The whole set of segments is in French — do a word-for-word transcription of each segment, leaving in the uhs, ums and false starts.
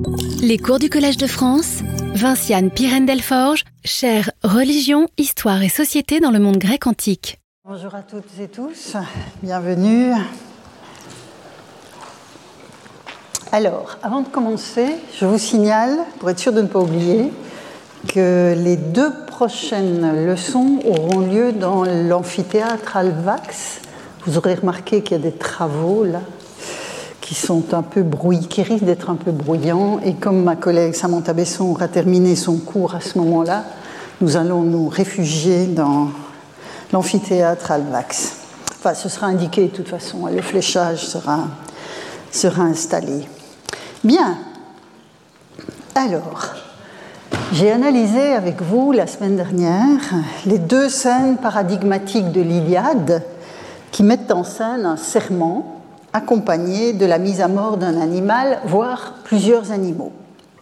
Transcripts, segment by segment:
Les cours du Collège de France, Vinciane Pirène-Delforge, chère Religion, Histoire et Société dans le monde grec antique. Bonjour à toutes et tous, bienvenue. Alors, avant de commencer, je vous signale, pour être sûr de ne pas oublier, que les deux prochaines leçons auront lieu dans l'amphithéâtre Alvax. Vous aurez remarqué qu'il y a des travaux là, qui sont un peu brouillants, qui risquent d'être un peu bruyants. Et comme ma collègue Samantha Besson aura terminé son cours à ce moment-là, nous allons nous réfugier dans l'amphithéâtre Alvax. Enfin, ce sera indiqué de toute façon, le fléchage sera, sera installé. Bien. Alors, j'ai analysé avec vous la semaine dernière les deux scènes paradigmatiques de l'Iliade qui mettent en scène un serment accompagné de la mise à mort d'un animal, voire plusieurs animaux.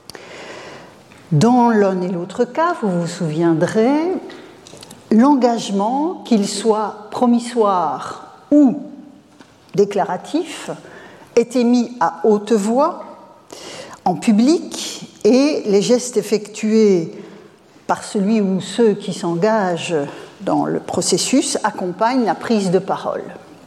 Dans l'un et l'autre cas, vous vous souviendrez, l'engagement, qu'il soit promissoire ou déclaratif, est émis à haute voix, en public, et les gestes effectués par celui ou ceux qui s'engagent dans le processus accompagnent la prise de parole.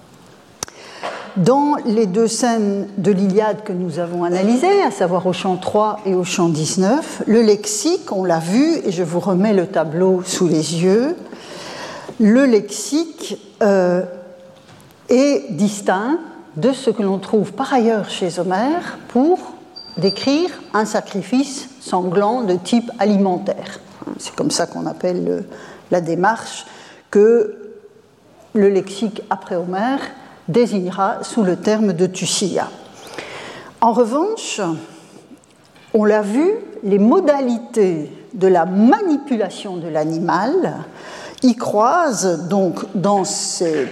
Dans les deux scènes de l'Iliade que nous avons analysées, à savoir au chant trois et au chant dix-neuf, le lexique, on l'a vu, et je vous remets le tableau sous les yeux, le lexique euh, est distinct de ce que l'on trouve par ailleurs chez Homère pour décrire un sacrifice sanglant de type alimentaire. C'est comme ça qu'on appelle le, la démarche que le lexique après Homère désignera sous le terme de Tucia. En revanche, on l'a vu, les modalités de la manipulation de l'animal y croisent donc dans ces,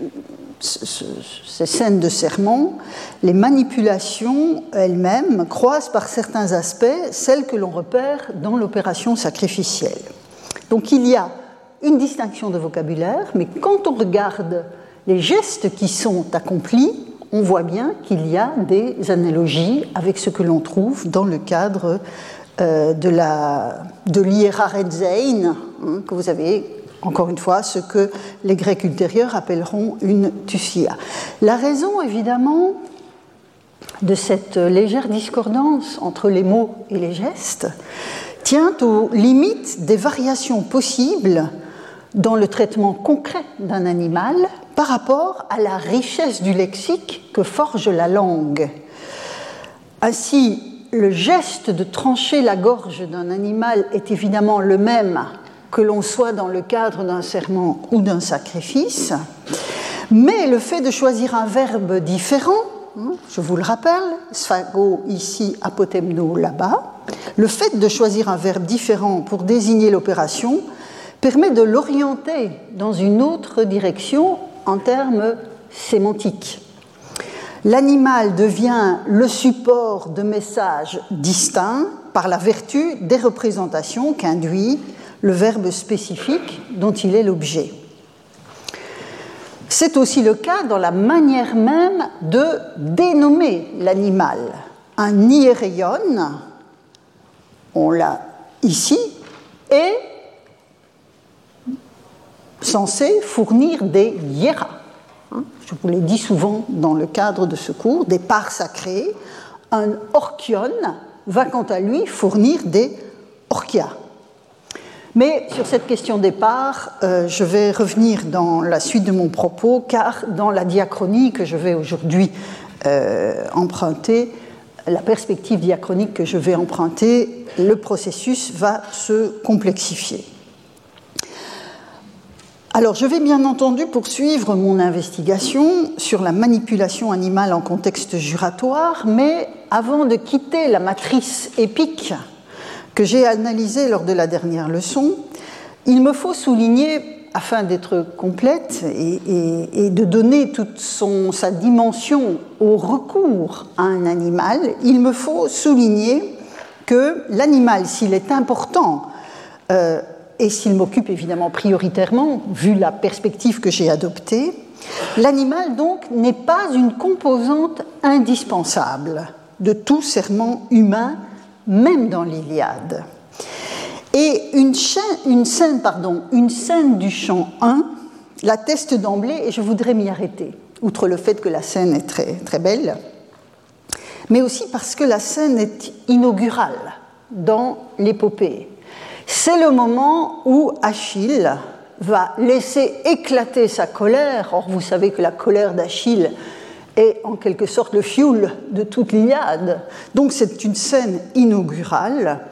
ces scènes de sermon, les manipulations elles-mêmes croisent par certains aspects celles que l'on repère dans l'opération sacrificielle. Donc il y a une distinction de vocabulaire, mais quand on regarde les gestes qui sont accomplis, on voit bien qu'il y a des analogies avec ce que l'on trouve dans le cadre euh, de, la, de l'hierarezein, hein, que vous avez, encore une fois, ce que les Grecs ultérieurs appelleront une tusia. La raison, évidemment, de cette légère discordance entre les mots et les gestes tient aux limites des variations possibles dans le traitement concret d'un animal par rapport à la richesse du lexique que forge la langue. Ainsi, le geste de trancher la gorge d'un animal est évidemment le même que l'on soit dans le cadre d'un serment ou d'un sacrifice, mais le fait de choisir un verbe différent, je vous le rappelle, sphago ici, apotemno là-bas, le fait de choisir un verbe différent pour désigner l'opération permet de l'orienter dans une autre direction en termes sémantiques. L'animal devient le support de messages distincts par la vertu des représentations qu'induit le verbe spécifique dont il est l'objet. C'est aussi le cas dans la manière même de dénommer l'animal. Un hiereion, on l'a ici, est censé fournir des hieras. Je vous l'ai dit souvent dans le cadre de ce cours, des parts sacrées. Un orchion va quant à lui fournir des orchias. Mais sur cette question des parts, euh, je vais revenir dans la suite de mon propos, car dans la diachronie que je vais aujourd'hui euh, emprunter, la perspective diachronique que je vais emprunter, le processus va se complexifier. Alors, je vais bien entendu poursuivre mon investigation sur la manipulation animale en contexte juratoire, mais avant de quitter la matrice épique que j'ai analysée lors de la dernière leçon, il me faut souligner, afin d'être complète et, et, et de donner toute son, sa dimension au recours à un animal, il me faut souligner que l'animal, s'il est important, euh, et s'il m'occupe évidemment prioritairement, vu la perspective que j'ai adoptée, l'animal donc n'est pas une composante indispensable de tout serment humain même dans l'Iliade. Et une, chaîne, une, scène, pardon, une scène du chant un l'atteste d'emblée, et je voudrais m'y arrêter, outre le fait que la scène est très, très belle, mais aussi parce que la scène est inaugurale dans l'épopée. C'est le moment où Achille va laisser éclater sa colère. Or, vous savez que la colère d'Achille est en quelque sorte le fioul de toute l'Iliade. Donc, c'est une scène inaugurale.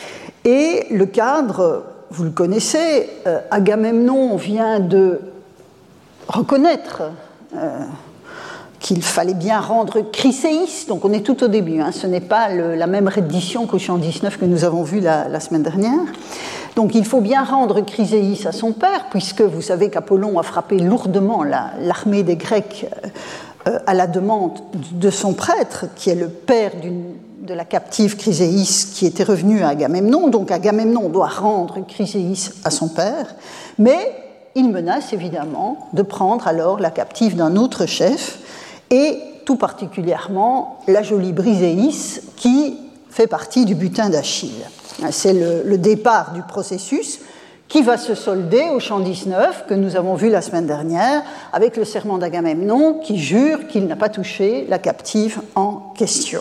Et le cadre, vous le connaissez, euh, Agamemnon vient de reconnaître euh, qu'il fallait bien rendre Chryséis, donc on est tout au début, hein, ce n'est pas le, la même reddition qu'au chant dix-neuf que nous avons vu la, la semaine dernière. Donc il faut bien rendre Chryséis à son père, puisque vous savez qu'Apollon a frappé lourdement la, l'armée des Grecs euh, à la demande de son prêtre, qui est le père d'une de la captive Chryséis qui était revenue à Agamemnon. Donc Agamemnon doit rendre Chryséis à son père, mais il menace évidemment de prendre alors la captive d'un autre chef, et tout particulièrement la jolie Briséis qui fait partie du butin d'Achille. C'est le, le départ du processus qui va se solder au chant dix-neuf que nous avons vu la semaine dernière avec le serment d'Agamemnon qui jure qu'il n'a pas touché la captive en question.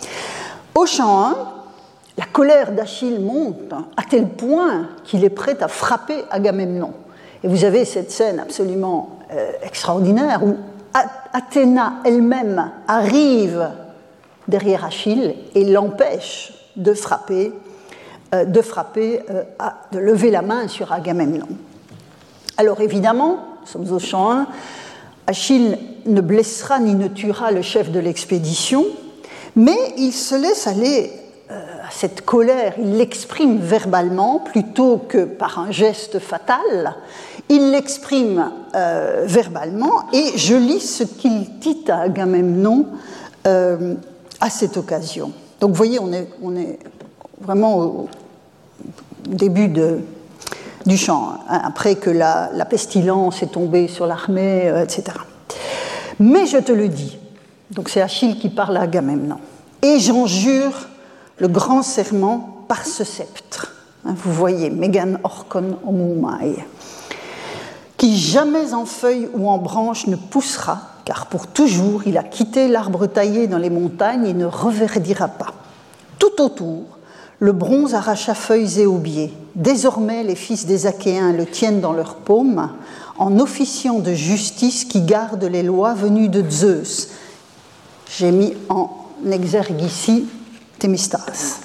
Au chant un, la colère d'Achille monte à tel point qu'il est prêt à frapper Agamemnon. Et vous avez cette scène absolument euh, extraordinaire où Athéna elle-même arrive derrière Achille et l'empêche de frapper, euh, de, frapper euh, à, de lever la main sur Agamemnon. Alors évidemment, nous sommes au chant un, Achille ne blessera ni ne tuera le chef de l'expédition, mais il se laisse aller euh, à cette colère, il l'exprime verbalement plutôt que par un geste fatal, il l'exprime euh, verbalement, et je lis ce qu'il dit à Agamemnon euh, à cette occasion. Donc vous voyez, on est, on est vraiment au début de, du chant, hein, après que la, la pestilence est tombée sur l'armée, euh, et cetera. Mais je te le dis, donc c'est Achille qui parle à Agamemnon, et j'en jure le grand serment par ce sceptre. Hein, vous voyez, Megan Orkon Omumai, qui jamais en feuille ou en branche ne poussera, car pour toujours il a quitté l'arbre taillé dans les montagnes et ne reverdira pas. Tout autour, le bronze arracha feuilles et aubiers. Désormais, les fils des Achéens le tiennent dans leurs paumes, en officiant de justice qui garde les lois venues de Zeus. J'ai mis en exergue ici Thémistas.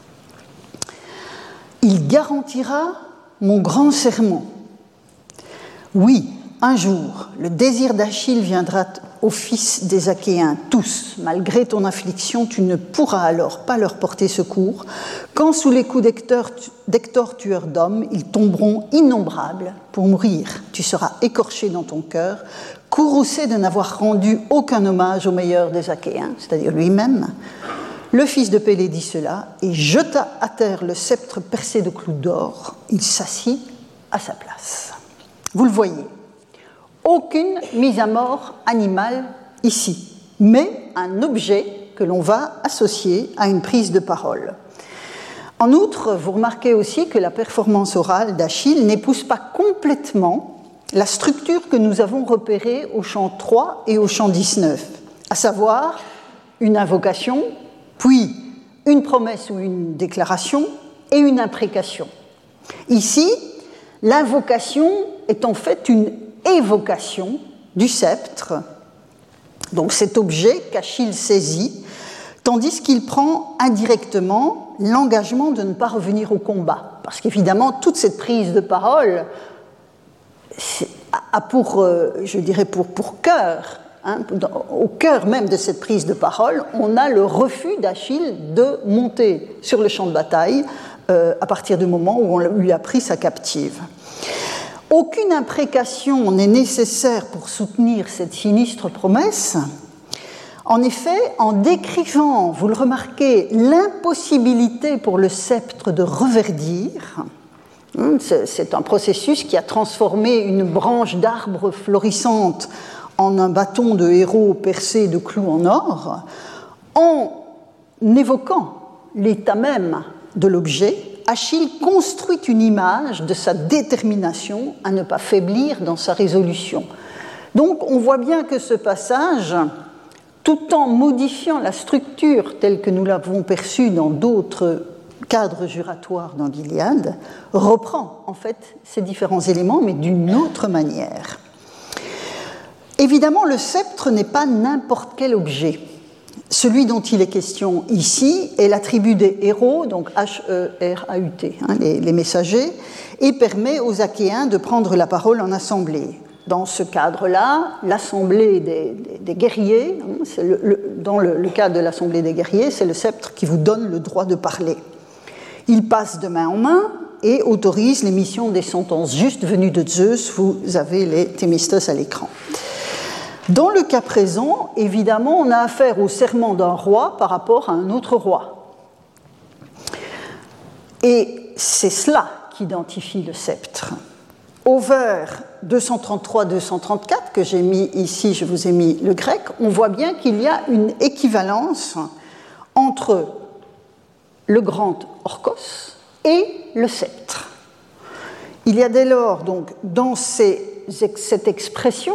Il garantira mon grand serment. Oui, un jour, le désir d'Achille viendra aux fils des Achéens, tous. Malgré ton affliction, tu ne pourras alors pas leur porter secours, quand sous les coups d'Hector, d'Hector tueur d'hommes, ils tomberont innombrables pour mourir. Tu seras écorché dans ton cœur, courroucé de n'avoir rendu aucun hommage au meilleur des Achéens, c'est-à-dire lui-même. Le fils de Pélée dit cela et jeta à terre le sceptre percé de clous d'or. Il s'assit à sa place. Vous le voyez, aucune mise à mort animale ici, mais un objet que l'on va associer à une prise de parole. En outre, vous remarquez aussi que la performance orale d'Achille n'épouse pas complètement la structure que nous avons repérée au chant trois et au chant dix-neuf, à savoir une invocation, puis une promesse ou une déclaration et une imprécation. Ici, l'invocation est en fait une évocation du sceptre, donc cet objet qu'Achille saisit, tandis qu'il prend indirectement l'engagement de ne pas revenir au combat. Parce qu'évidemment, toute cette prise de parole a pour, je dirais, pour, pour cœur, hein, au cœur même de cette prise de parole, on a le refus d'Achille de monter sur le champ de bataille euh, à partir du moment où on lui a pris sa captive. Aucune imprécation n'est nécessaire pour soutenir cette sinistre promesse. En effet, en décrivant, vous le remarquez, l'impossibilité pour le sceptre de reverdir, c'est un processus qui a transformé une branche d'arbre florissante en un bâton de héros percé de clous en or, en évoquant l'état même de l'objet, Achille construit une image de sa détermination à ne pas faiblir dans sa résolution. Donc on voit bien que ce passage, tout en modifiant la structure telle que nous l'avons perçue dans d'autres cadres juratoires dans l'Iliade, reprend en fait ces différents éléments, mais d'une autre manière. Évidemment, le sceptre n'est pas n'importe quel objet. Celui dont il est question ici est l'attribut des héros, donc H E R A U T, hein, les, les messagers, et permet aux Achéens de prendre la parole en assemblée. Dans ce cadre-là, l'assemblée des, des, des guerriers, hein, c'est le, le, dans le, le cadre de l'assemblée des guerriers, c'est le sceptre qui vous donne le droit de parler. Il passe de main en main et autorise l'émission des sentences justes venues de Zeus. Vous avez les Thémistos à l'écran. Dans le cas présent, évidemment, on a affaire au serment d'un roi par rapport à un autre roi. Et c'est cela qui identifie le sceptre. Au vers deux cent trente-trois deux cent trente-quatre, que j'ai mis ici, je vous ai mis le grec, on voit bien qu'il y a une équivalence entre le grand Orcos et le sceptre. Il y a dès lors, donc, dans ces, cette expression,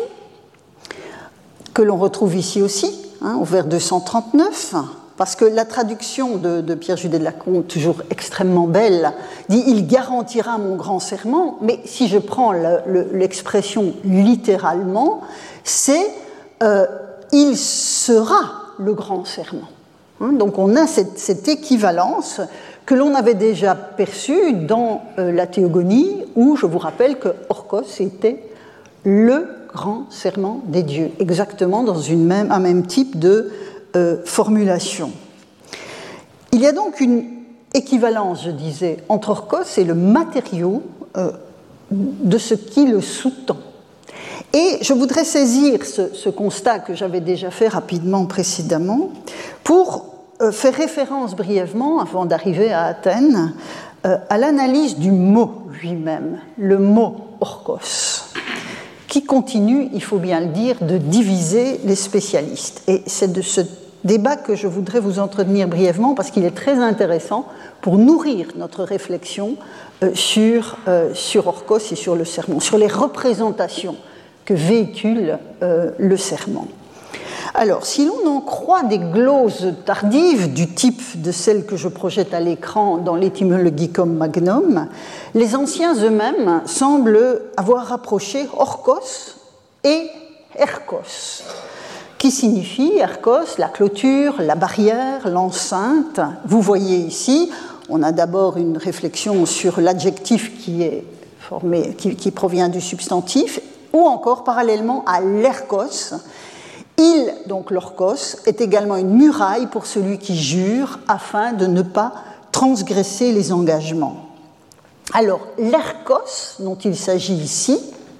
que l'on retrouve ici aussi, hein, au vers deux cent trente-neuf, parce que la traduction de, de Pierre Judet de Lacombe, toujours extrêmement belle, dit « Il garantira mon grand serment », mais si je prends le, le, l'expression littéralement, c'est euh, « Il sera le grand serment ». Hein, donc on a cette, cette équivalence que l'on avait déjà perçue dans euh, la Théogonie, où je vous rappelle que Orcos était le grand serment des dieux, exactement dans une même, un même type de euh, formulation. Il y a donc une équivalence, je disais, entre Orcos et le matériau euh, de ce qui le sous-tend. Et je voudrais saisir ce, ce constat que j'avais déjà fait rapidement précédemment pour euh, faire référence brièvement, avant d'arriver à Athènes, euh, à l'analyse du mot lui-même, le mot Orcos, qui continue, il faut bien le dire, de diviser les spécialistes. Et c'est de ce débat que je voudrais vous entretenir brièvement, parce qu'il est très intéressant pour nourrir notre réflexion euh, sur, euh, sur Orcos et sur le serment, sur les représentations que véhicule euh, le serment. Alors, si l'on en croit des gloses tardives du type de celles que je projette à l'écran dans l'Etymologicum Magnum, les anciens eux-mêmes semblent avoir rapproché Orcos et Erkos, qui signifie Erkos, la clôture, la barrière, l'enceinte. Vous voyez ici, on a d'abord une réflexion sur l'adjectif qui est formé, qui, qui provient du substantif, ou encore parallèlement à l'Erkos. Il, donc l'Orcos, est également une muraille pour celui qui jure afin de ne pas transgresser les engagements. Alors, l'Erkos, dont il s'agit ici,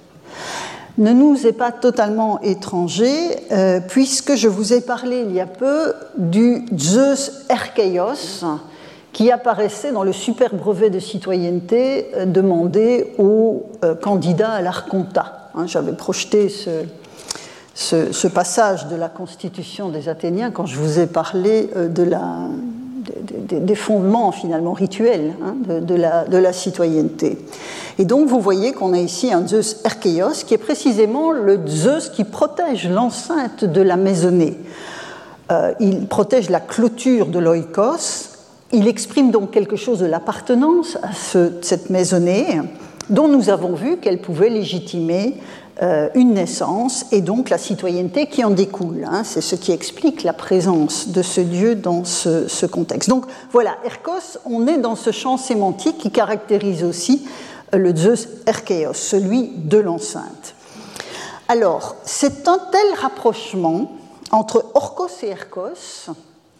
ne nous est pas totalement étranger, euh, puisque je vous ai parlé il y a peu du Zeus Erkeios, qui apparaissait dans le super brevet de citoyenneté euh, demandé aux euh, candidats à l'Archontat. Hein, j'avais projeté ce... Ce, ce passage de la Constitution des Athéniens quand je vous ai parlé de la, de, de, des fondements finalement rituels hein, de, de, la, de la citoyenneté. Et donc vous voyez qu'on a ici un Zeus Erkeios qui est précisément le Zeus qui protège l'enceinte de la maisonnée. Euh, il protège la clôture de l'oikos, il exprime donc quelque chose de l'appartenance à ce, cette maisonnée dont nous avons vu qu'elle pouvait légitimer Euh, une naissance et donc la citoyenneté qui en découle. Hein, c'est ce qui explique la présence de ce dieu dans ce, ce contexte. Donc voilà, Erkos, on est dans ce champ sémantique qui caractérise aussi euh, le Zeus Erkeios, celui de l'enceinte. Alors, c'est un tel rapprochement entre Orcos et Erkos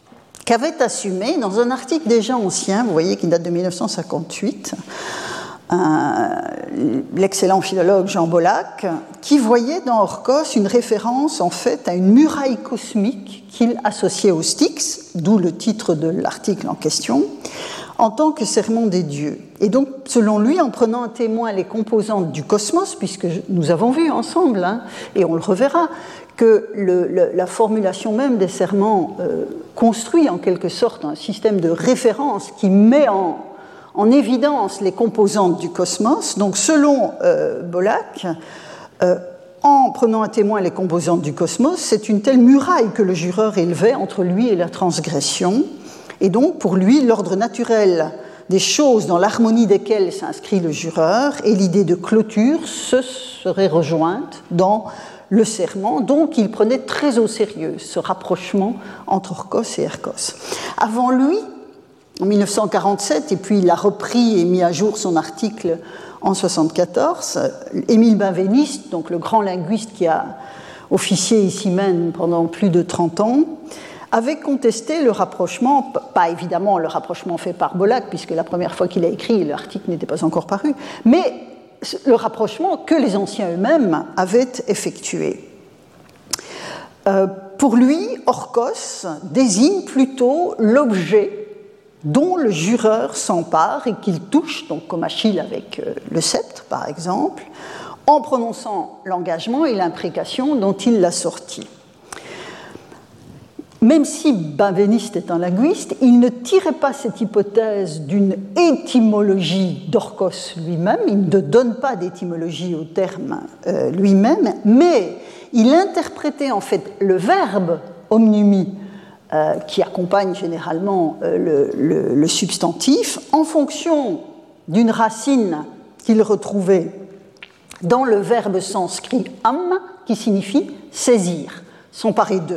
qu'avait assumé dans un article déjà ancien, vous voyez qu'il date de mille neuf cent cinquante-huit, l'excellent philologue Jean Bollack, qui voyait dans Orcos une référence en fait à une muraille cosmique qu'il associait au Styx, d'où le titre de l'article en question, en tant que sermon des dieux. Et donc, selon lui, en prenant à témoin les composantes du cosmos, puisque nous avons vu ensemble, hein, et on le reverra, que le, le, la formulation même des serments euh, construit en quelque sorte un système de référence qui met en, en évidence les composantes du cosmos. Donc, selon euh, Bollack, euh, en prenant à témoin les composantes du cosmos, c'est une telle muraille que le jureur élevait entre lui et la transgression. Et donc, pour lui, l'ordre naturel des choses dans l'harmonie desquelles s'inscrit le jureur et l'idée de clôture se serait rejointe dans le serment, donc il prenait très au sérieux ce rapprochement entre Orcos et Ercos. Avant lui, en mille neuf cent quarante-sept, et puis il a repris et mis à jour son article en soixante-quatorze, Émile Benveniste, donc le grand linguiste qui a officié ici même pendant plus de trente ans, avait contesté le rapprochement, pas évidemment le rapprochement fait par Bollack, puisque la première fois qu'il a écrit, l'article n'était pas encore paru, mais le rapprochement que les anciens eux-mêmes avaient effectué. Euh, pour lui, Orcos désigne plutôt l'objet dont le jureur s'empare et qu'il touche, donc comme Achille avec euh, le sceptre par exemple, en prononçant l'engagement et l'imprécation dont il l'a sorti. Même si Benveniste est un linguiste, il ne tirait pas cette hypothèse d'une étymologie d'Orcos lui-même, il ne donne pas d'étymologie au terme euh, lui-même, mais il interprétait en fait le verbe omnumi, euh, qui accompagne généralement euh, le, le, le substantif, en fonction d'une racine qu'il retrouvait dans le verbe sanskrit am, qui signifie saisir, s'emparer d'eux.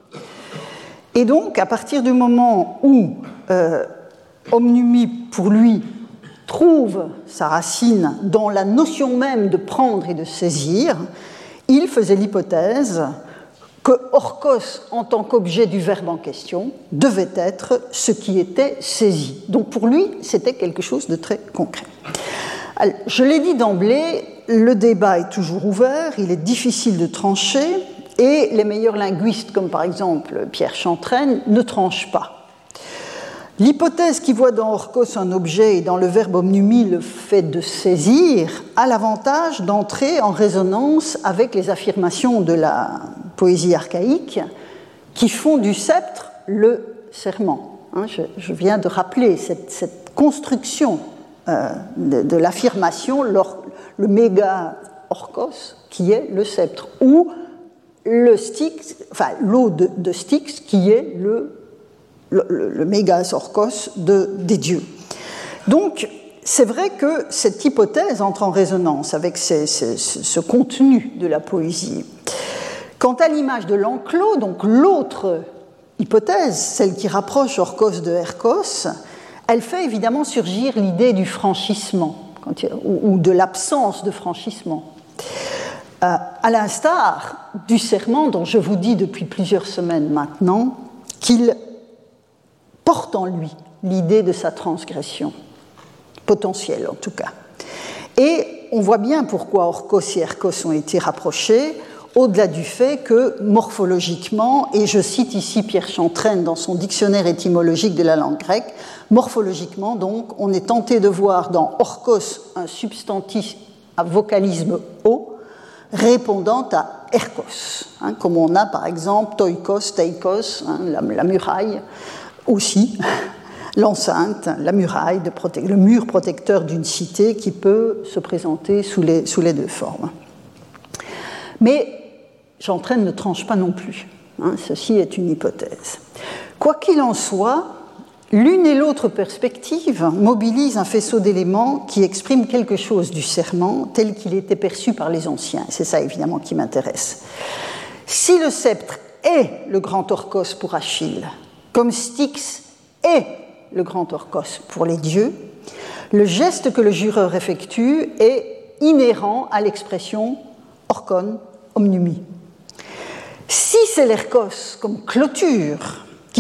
Et donc, à partir du moment où euh, omnumi, pour lui, trouve sa racine dans la notion même de prendre et de saisir, il faisait l'hypothèse que Orcos, en tant qu'objet du verbe en question, devait être ce qui était saisi. Donc pour lui, c'était quelque chose de très concret. Alors, je l'ai dit d'emblée, le débat est toujours ouvert, il est difficile de trancher, et les meilleurs linguistes, comme par exemple Pierre Chantraine, ne tranchent pas. L'hypothèse qui voit dans Orcos un objet et dans le verbe omnumi le fait de saisir a l'avantage d'entrer en résonance avec les affirmations de la poésie archaïque qui font du sceptre le serment. Je, je viens de rappeler cette, cette construction euh, de, de l'affirmation, le méga Orcos qui est le sceptre, ou le Styx, enfin l'eau de, de Styx qui est le, le, le mégas Orcos de, des dieux. Donc c'est vrai que cette hypothèse entre en résonance avec ces, ces, ce contenu de la poésie. Quant à l'image de l'enclos, donc l'autre hypothèse, celle qui rapproche Orcos de Ercos, elle fait évidemment surgir l'idée du franchissement quand il y a, ou, ou de l'absence de franchissement. Euh, à l'instar du serment dont je vous dis depuis plusieurs semaines maintenant qu'il porte en lui l'idée de sa transgression, potentielle en tout cas. Et on voit bien pourquoi Orcos et Ercos ont été rapprochés, au-delà du fait que morphologiquement, et je cite ici Pierre Chantraine dans son dictionnaire étymologique de la langue grecque, morphologiquement donc, on est tenté de voir dans Orcos un substantif à vocalisme O, répondant à Ercos, hein, comme on a par exemple toikos, teikos, hein, la, la muraille aussi, l'enceinte, la muraille, de prote... le mur protecteur d'une cité qui peut se présenter sous les, sous les deux formes. Mais Chantraine ne tranche pas non plus, hein, ceci est une hypothèse. Quoi qu'il en soit, l'une et l'autre perspective mobilisent un faisceau d'éléments qui expriment quelque chose du serment tel qu'il était perçu par les anciens. C'est ça évidemment qui m'intéresse. Si le sceptre est le grand Orcos pour Achille, comme Styx est le grand Orcos pour les dieux, le geste que le jureur effectue est inhérent à l'expression orkon omnumi. Si c'est l'Ercos comme clôture qui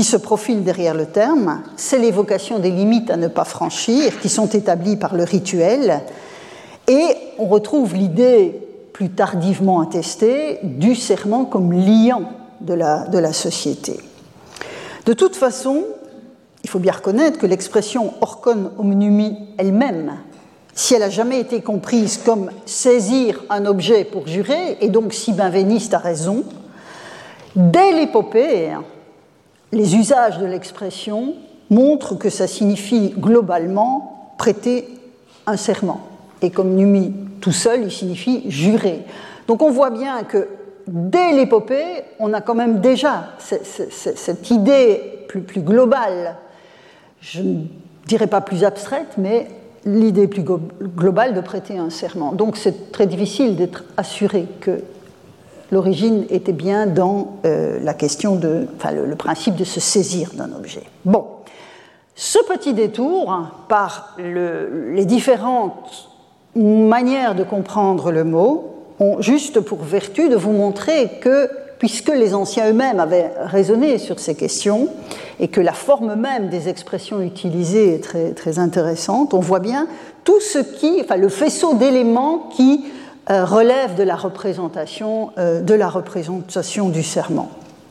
qui se profile derrière le terme, c'est l'évocation des limites à ne pas franchir qui sont établies par le rituel, et on retrouve l'idée plus tardivement attestée du serment comme liant de la, de la société. De toute façon, il faut bien reconnaître que l'expression orkon omnumi elle-même, si elle n'a jamais été comprise comme saisir un objet pour jurer, et donc si Benveniste a raison, dès l'épopée, les usages de l'expression montrent que ça signifie globalement prêter un serment. Et comme numi tout seul, il signifie jurer. Donc on voit bien que dès l'épopée, on a quand même déjà cette idée plus, plus globale, je ne dirais pas plus abstraite, mais l'idée plus globale de prêter un serment. Donc c'est très difficile d'être assuré que l'origine était bien dans euh, la question de, enfin le, le principe de se saisir d'un objet. Bon, ce petit détour par le, les différentes manières de comprendre le mot ont juste pour vertu de vous montrer que, puisque les anciens eux-mêmes avaient raisonné sur ces questions et que la forme même des expressions utilisées est très, très intéressante, on voit bien tout ce qui, enfin le faisceau d'éléments qui euh, relève de la représentation, euh, de la représentation du serment.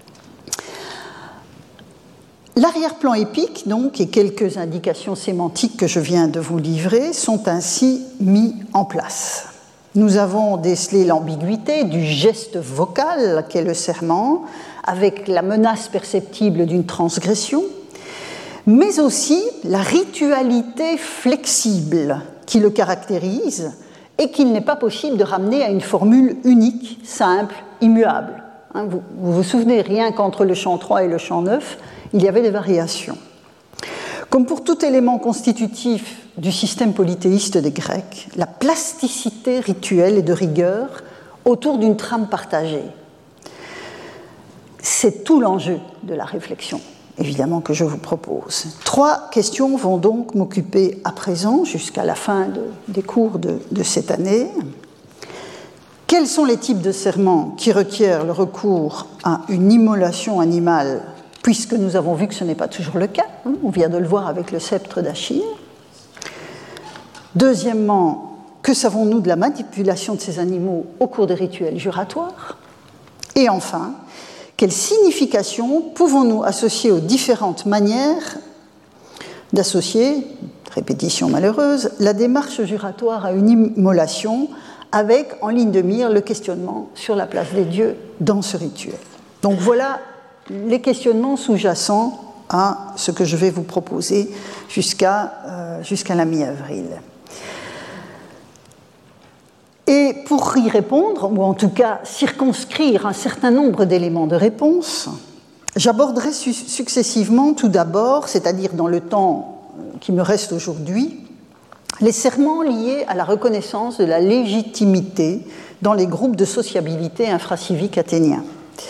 L'arrière-plan épique, donc, et quelques indications sémantiques que je viens de vous livrer, sont ainsi mis en place. Nous avons décelé l'ambiguïté du geste vocal qu'est le serment, avec la menace perceptible d'une transgression, mais aussi la ritualité flexible qui le caractérise et qu'il n'est pas possible de ramener à une formule unique, simple, immuable. Hein, vous, vous vous souvenez, rien qu'entre le chant trois et le chant neuf, il y avait des variations. Comme pour tout élément constitutif du système polythéiste des Grecs, la plasticité rituelle est de rigueur autour d'une trame partagée. C'est tout l'enjeu de la réflexion, évidemment, que je vous propose. Trois questions vont donc m'occuper à présent, jusqu'à la fin de, des cours de, de cette année. Quels sont les types de serments qui requièrent le recours à une immolation animale, puisque nous avons vu que ce n'est pas toujours le cas, hein, on vient de le voir avec le sceptre d'Achille. Deuxièmement, que savons-nous de la manipulation de ces animaux au cours des rituels juratoires? Et enfin, quelle signification pouvons-nous associer aux différentes manières d'associer, répétition malheureuse, la démarche juratoire à une immolation, avec en ligne de mire le questionnement sur la place des dieux dans ce rituel. Donc voilà les questionnements sous-jacents à ce que je vais vous proposer jusqu'à euh, jusqu'à la mi-avril. Et pour y répondre, ou en tout cas circonscrire un certain nombre d'éléments de réponse, j'aborderai su- successivement tout d'abord, c'est-à-dire dans le temps qui me reste aujourd'hui, les serments liés à la reconnaissance de la légitimité dans les groupes de sociabilité infracivique athéniens.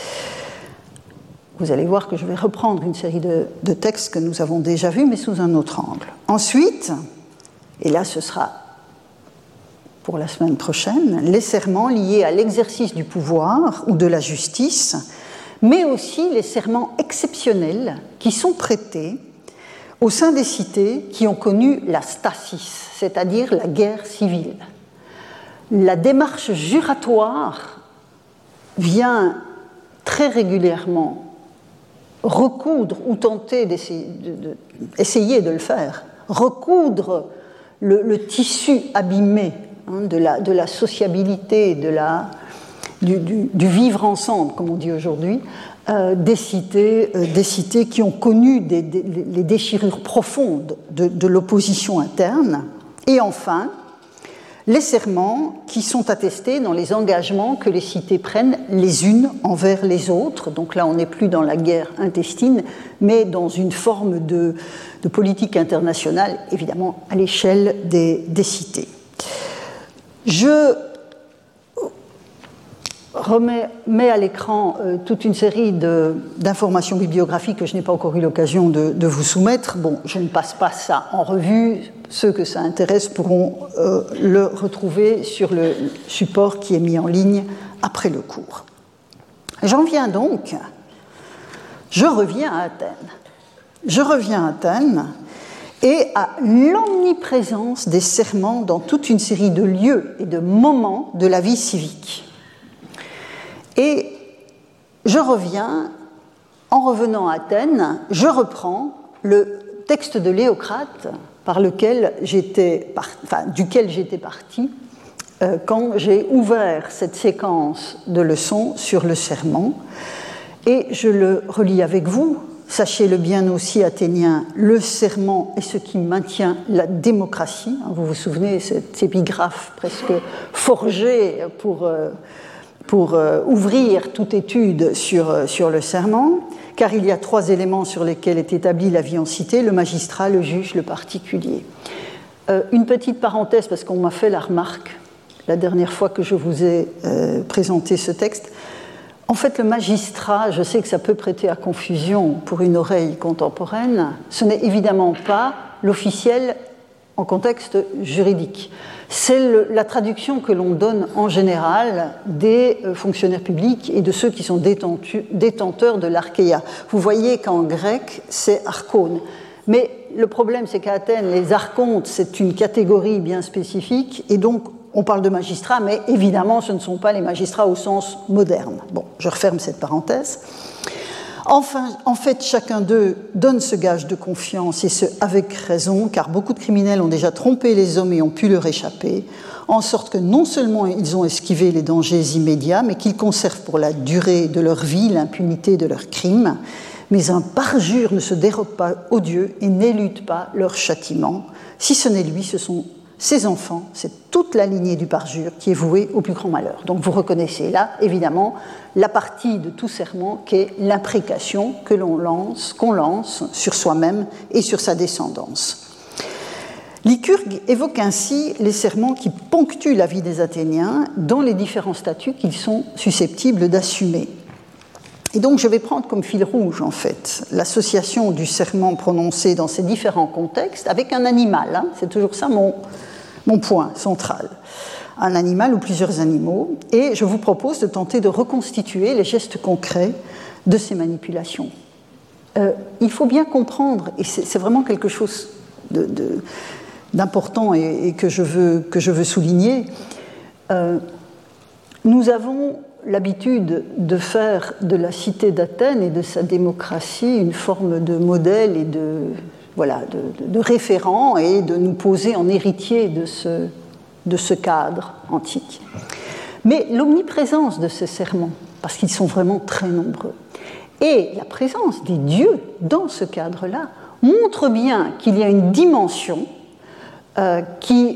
Vous allez voir que je vais reprendre une série de, de textes que nous avons déjà vus, mais sous un autre angle. Ensuite, et là ce sera pour la semaine prochaine, les serments liés à l'exercice du pouvoir ou de la justice, mais aussi les serments exceptionnels qui sont prêtés au sein des cités qui ont connu la stasis, c'est-à-dire la guerre civile. La démarche juratoire vient très régulièrement recoudre ou tenter d'essayer de, de, essayer de le faire, recoudre le, le tissu abîmé hein, de, la, de la sociabilité, de la, du, du, du vivre ensemble, comme on dit aujourd'hui, euh, des, cités, euh, des cités qui ont connu des, des, les déchirures profondes de, de l'opposition interne. Et enfin, les serments qui sont attestés dans les engagements que les cités prennent les unes envers les autres. Donc là, on n'est plus dans la guerre intestine, mais dans une forme de, de politique internationale, évidemment, à l'échelle des, des cités. Je remets mets à l'écran euh, toute une série de, d'informations bibliographiques que je n'ai pas encore eu l'occasion de, de vous soumettre. Bon, je ne passe pas ça en revue. Ceux que ça intéresse pourront euh, le retrouver sur le support qui est mis en ligne après le cours. J'en viens donc je reviens à Athènes. Je reviens à Athènes et à l'omniprésence des serments dans toute une série de lieux et de moments de la vie civique. Et je reviens, en revenant à Athènes, je reprends le texte de Léocrate par lequel j'étais, enfin, duquel j'étais partie euh, quand j'ai ouvert cette séquence de leçons sur le serment. Et je le relis avec vous. Sachez-le bien aussi, Athéniens, le serment est ce qui maintient la démocratie. Vous vous souvenez, cette épigraphe presque forgée pour, pour ouvrir toute étude sur, sur le serment, car il y a trois éléments sur lesquels est établie la vie en cité, le magistrat, le juge, le particulier. Euh, une petite parenthèse, parce qu'on m'a fait la remarque la dernière fois que je vous ai euh, présenté ce texte. En fait, le magistrat, je sais que ça peut prêter à confusion pour une oreille contemporaine, ce n'est évidemment pas l'officiel en contexte juridique. C'est le, la traduction que l'on donne en général des fonctionnaires publics et de ceux qui sont détentus, détenteurs de l'archéia. Vous voyez qu'en grec, c'est archone. Mais le problème, c'est qu'à Athènes, les archontes, c'est une catégorie bien spécifique, et donc on parle de magistrats, mais évidemment, ce ne sont pas les magistrats au sens moderne. Bon, je referme cette parenthèse. Enfin, en fait, chacun d'eux donne ce gage de confiance, et ce avec raison, car beaucoup de criminels ont déjà trompé les hommes et ont pu leur échapper, en sorte que non seulement ils ont esquivé les dangers immédiats, mais qu'ils conservent pour la durée de leur vie l'impunité de leurs crimes. Mais un parjure ne se dérobe pas aux dieux et n'élude pas leur châtiment. Si ce n'est lui, ce sont ses enfants, c'est toute la lignée du parjure qui est vouée au plus grand malheur. Donc vous reconnaissez là, évidemment, la partie de tout serment qui est l'imprécation que l'on lance, qu'on lance sur soi-même et sur sa descendance. Lycurgue évoque ainsi les serments qui ponctuent la vie des Athéniens dans les différents statuts qu'ils sont susceptibles d'assumer. Et donc je vais prendre comme fil rouge, en fait, l'association du serment prononcé dans ces différents contextes avec un animal. Hein, c'est toujours ça mon, mon point central. Un animal ou plusieurs animaux. Et je vous propose de tenter de reconstituer les gestes concrets de ces manipulations. Euh, il faut bien comprendre, et c'est, c'est vraiment quelque chose de, de, d'important et, et que, je veux, que je veux souligner, euh, nous avons l'habitude de faire de la cité d'Athènes et de sa démocratie une forme de modèle et de, voilà, de, de, de référent et de nous poser en héritier de ce, de ce cadre antique. Mais l'omniprésence de ces serments, parce qu'ils sont vraiment très nombreux, et la présence des dieux dans ce cadre-là montre bien qu'il y a une dimension euh, qui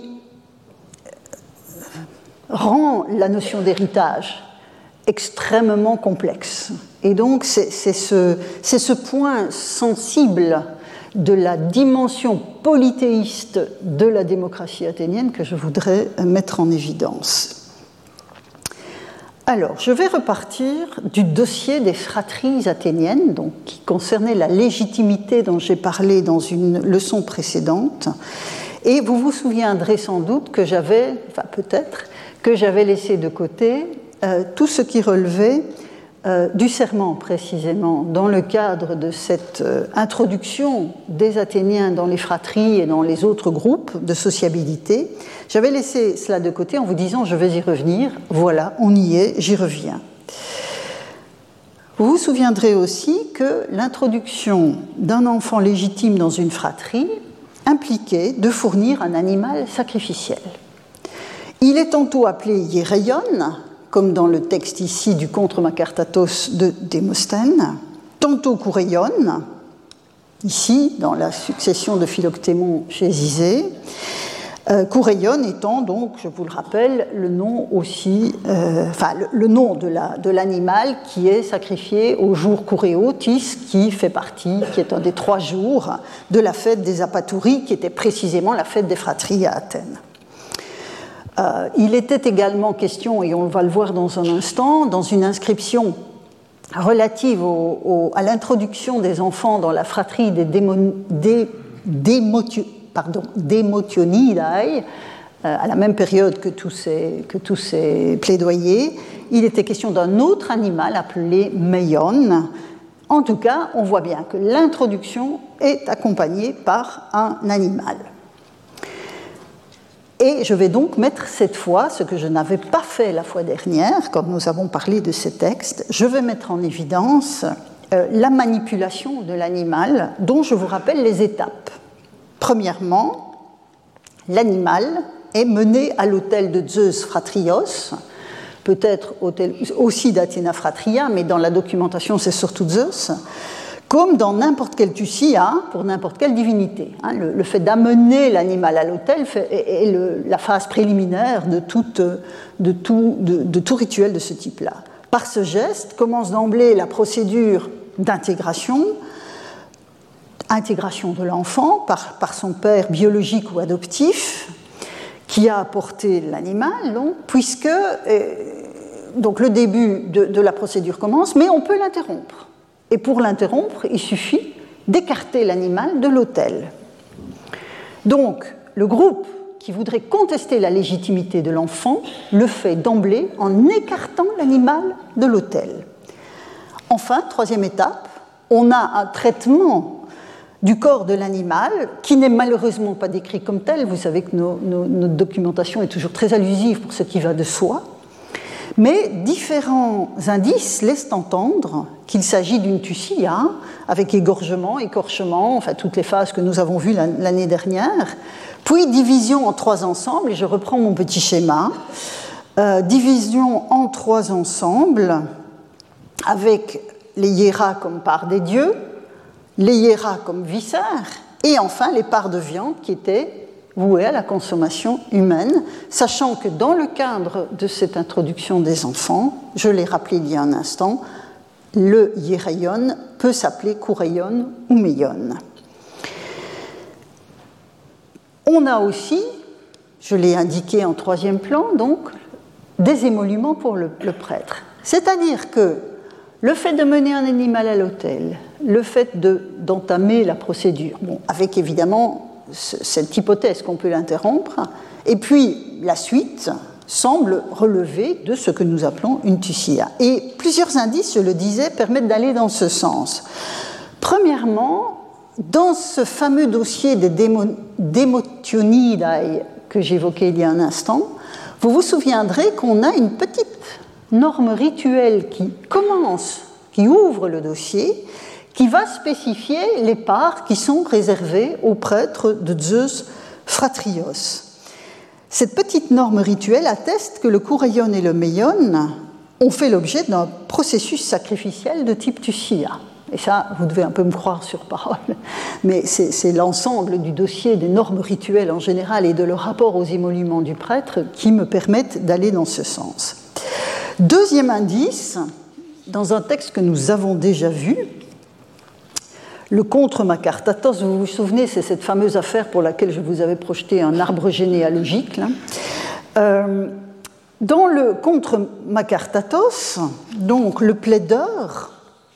rend la notion d'héritage extrêmement complexe. Et donc, c'est, c'est, ce, c'est ce point sensible de la dimension polythéiste de la démocratie athénienne que je voudrais mettre en évidence. Alors, je vais repartir du dossier des fratries athéniennes, donc, qui concernait la légitimité dont j'ai parlé dans une leçon précédente. Et vous vous souviendrez sans doute que j'avais, enfin peut-être, que j'avais laissé de côté Euh, tout ce qui relevait euh, du serment précisément dans le cadre de cette euh, introduction des Athéniens dans les fratries et dans les autres groupes de sociabilité. J'avais laissé cela de côté en vous disant je vais y revenir, voilà, on y est, j'y reviens. Vous vous souviendrez aussi que l'introduction d'un enfant légitime dans une fratrie impliquait de fournir un animal sacrificiel. Il est tantôt appelé hiereion, comme dans le texte ici du Contre Makartatos de Démosthène, tantôt koureion, ici dans la succession de Philoctémon chez Zizée, euh, koureion étant donc, je vous le rappelle, le nom aussi, euh, enfin le, le nom de, la, de l'animal qui est sacrifié au jour kouréotis, qui fait partie, qui est un des trois jours de la fête des Apatouries, qui était précisément la fête des fratries à Athènes. Euh, il était également question, et on va le voir dans un instant, dans une inscription relative au, au, à l'introduction des enfants dans la fratrie des démon, des, démotio, pardon, Démotionidae, euh, à la même période que tous, ces, que tous ces plaidoyers, il était question d'un autre animal appelé meion, En tout cas, on voit bien que l'introduction est accompagnée par un animal. Et je vais donc mettre cette fois, ce que je n'avais pas fait la fois dernière, quand nous avons parlé de ces textes, je vais mettre en évidence euh, la manipulation de l'animal, dont je vous rappelle les étapes. Premièrement, l'animal est mené à l'autel de Zeus Fratrios, peut-être aussi d'Athéna Fratria, mais dans la documentation c'est surtout Zeus, comme dans n'importe quel Tucia, pour n'importe quelle divinité. Hein, le, le fait d'amener l'animal à l'autel est, est le, la phase préliminaire de, toute, de, tout, de, de tout rituel de ce type-là. Par ce geste commence d'emblée la procédure d'intégration, intégration de l'enfant par, par son père biologique ou adoptif, qui a apporté l'animal, donc, puisque euh, donc le début de, de la procédure commence, mais on peut l'interrompre. Et pour l'interrompre, il suffit d'écarter l'animal de l'autel. Donc, le groupe qui voudrait contester la légitimité de l'enfant le fait d'emblée en écartant l'animal de l'autel. Enfin, troisième étape, on a un traitement du corps de l'animal, qui n'est malheureusement pas décrit comme tel. Vous savez que nos, nos, notre documentation est toujours très allusive pour ce qui va de soi. Mais différents indices laissent entendre qu'il s'agit d'une tucia, avec égorgement, écorchement, enfin toutes les phases que nous avons vues l'année dernière, puis division en trois ensembles, et je reprends mon petit schéma, euh, division en trois ensembles, avec les hiéras comme part des dieux, les hiéras comme viscères, et enfin les parts de viande qui étaient vouées à la consommation humaine, sachant que dans le cadre de cette introduction des enfants, je l'ai rappelé il y a un instant, le hiéraion peut s'appeler koureion ou meion. On a aussi, je l'ai indiqué en troisième plan, donc, des émoluments pour le, le prêtre. C'est-à-dire que le fait de mener un animal à l'autel, le fait de, d'entamer la procédure, bon, avec évidemment cette hypothèse qu'on peut l'interrompre, et puis la suite semble relever de ce que nous appelons une tucia. Et plusieurs indices, je le disais, permettent d'aller dans ce sens. Premièrement, dans ce fameux dossier des Demotionidae que j'évoquais il y a un instant, vous vous souviendrez qu'on a une petite norme rituelle qui commence, qui ouvre le dossier, qui va spécifier les parts qui sont réservées aux prêtres de Zeus Fratrios. Cette petite norme rituelle atteste que le koureion et le meion ont fait l'objet d'un processus sacrificiel de type tucia. Et ça, vous devez un peu me croire sur parole, mais c'est, c'est l'ensemble du dossier des normes rituelles en général et de leur rapport aux émoluments du prêtre qui me permettent d'aller dans ce sens. Deuxième indice, dans un texte que nous avons déjà vu, le contre Makartatos, vous vous souvenez, c'est cette fameuse affaire pour laquelle je vous avais projeté un arbre généalogique. Là. Euh, dans le contre Makartatos, donc le plaideur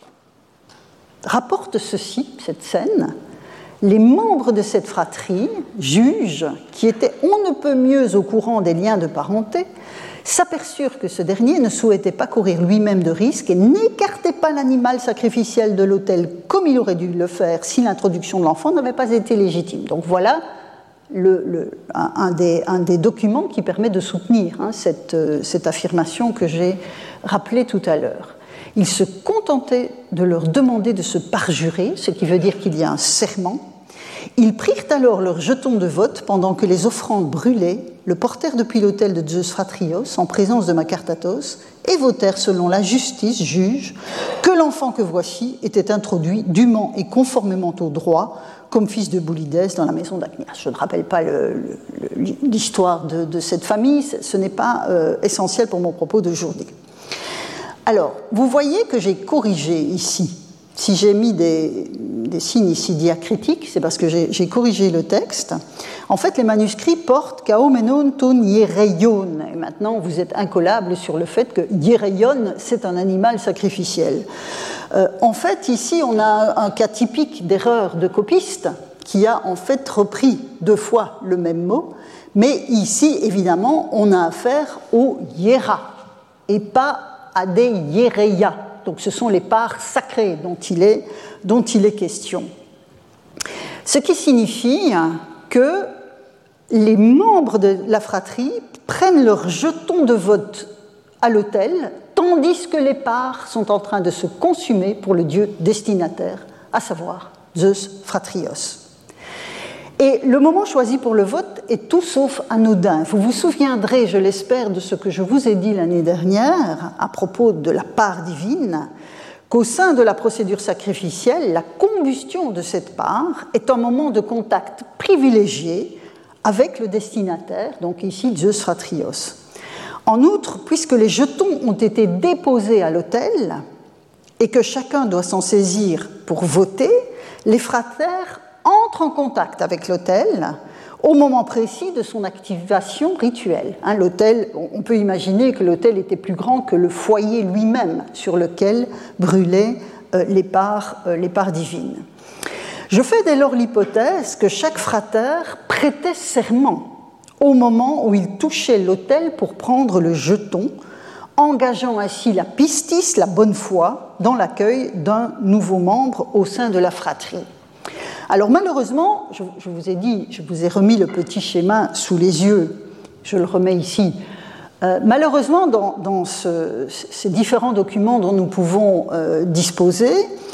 rapporte ceci, cette scène. Les membres de cette fratrie, juges, qui étaient on ne peut mieux au courant des liens de parenté, s'aperçurent que ce dernier ne souhaitait pas courir lui-même de risque et n'écartait pas l'animal sacrificiel de l'autel comme il aurait dû le faire si l'introduction de l'enfant n'avait pas été légitime. Donc voilà le, le, un, un, des, un des documents qui permet de soutenir hein, cette, cette affirmation que j'ai rappelée tout à l'heure. Ils se contentaient de leur demander de se parjurer, ce qui veut dire qu'il y a un serment. Ils prirent alors leur jeton de vote pendant que les offrandes brûlaient, le portèrent depuis l'autel de Zeus Fratrios en présence de Makartatos et votèrent selon la justice juge que l'enfant que voici était introduit dûment et conformément au droit comme fils de Boulidès dans la maison d'Acnias. Je ne rappelle pas le, le, l'histoire de, de cette famille, ce n'est pas euh, essentiel pour mon propos d'aujourd'hui. Alors, vous voyez que j'ai corrigé ici. Si j'ai mis des, des signes ici diacritiques, c'est parce que j'ai, j'ai corrigé le texte. En fait, les manuscrits portent kaomenon ton hiereion. Et maintenant, vous êtes incollable sur le fait que hiereion, c'est un animal sacrificiel. Euh, en fait, ici, on a un cas typique d'erreur de copiste qui a en fait repris deux fois le même mot. Mais ici, évidemment, on a affaire au hiera et pas à des hiereia. Donc ce sont les parts sacrées dont il est, dont il est question. Ce qui signifie que les membres de la fratrie prennent leur jeton de vote à l'autel, tandis que les parts sont en train de se consumer pour le dieu destinataire, à savoir Zeus Fratrios. Et le moment choisi pour le vote est tout sauf anodin. Vous vous souviendrez, je l'espère, de ce que je vous ai dit l'année dernière à propos de la part divine, qu'au sein de la procédure sacrificielle, la combustion de cette part est un moment de contact privilégié avec le destinataire, donc ici Zeus Fratrios. En outre, puisque les jetons ont été déposés à l'autel et que chacun doit s'en saisir pour voter, les fratères entrent en contact avec l'autel au moment précis de son activation rituelle. Hein, l'autel, on peut imaginer que l'autel était plus grand que le foyer lui-même sur lequel brûlaient euh, les, parts, euh, les parts divines. Je fais dès lors l'hypothèse que chaque frater prêtait serment au moment où il touchait l'autel pour prendre le jeton, engageant ainsi la pistis, la bonne foi, dans l'accueil d'un nouveau membre au sein de la fratrie. Alors malheureusement, je, je vous ai dit, je vous ai remis le petit schéma sous les yeux, je le remets ici. Euh, malheureusement, dans, dans ce, ces différents documents dont nous pouvons euh, disposer,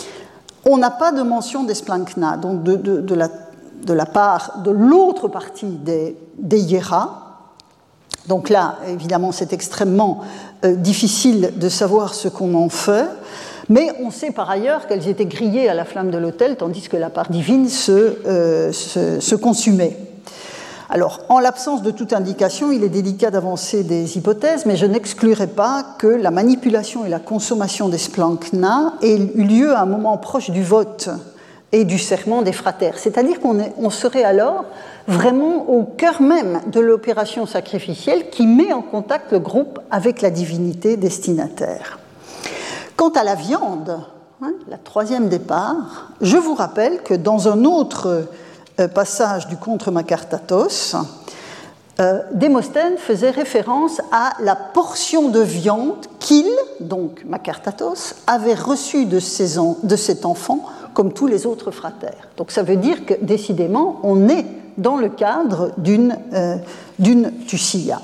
on n'a pas de mention des splankna, donc de, de, de, la, de la part de l'autre partie des, des hiéras. Donc là, évidemment, c'est extrêmement euh, difficile de savoir ce qu'on en fait. Mais on sait par ailleurs qu'elles étaient grillées à la flamme de l'autel, tandis que la part divine se, euh, se, se consumait. Alors, en l'absence de toute indication, il est délicat d'avancer des hypothèses, mais je n'exclurai pas que la manipulation et la consommation des splankna aient eu lieu à un moment proche du vote et du serment des fratères. C'est-à-dire qu'on est, on serait alors vraiment au cœur même de l'opération sacrificielle qui met en contact le groupe avec la divinité destinataire. Quant à la viande, hein, la troisième des parts, je vous rappelle que dans un autre euh, passage du Contre Macartatos, euh, Démosthène faisait référence à la portion de viande qu'il, donc Macartatos, avait reçue de, ses en, de cet enfant comme tous les autres fratères. Donc ça veut dire que décidément, on est dans le cadre d'une, euh, d'une tussiya.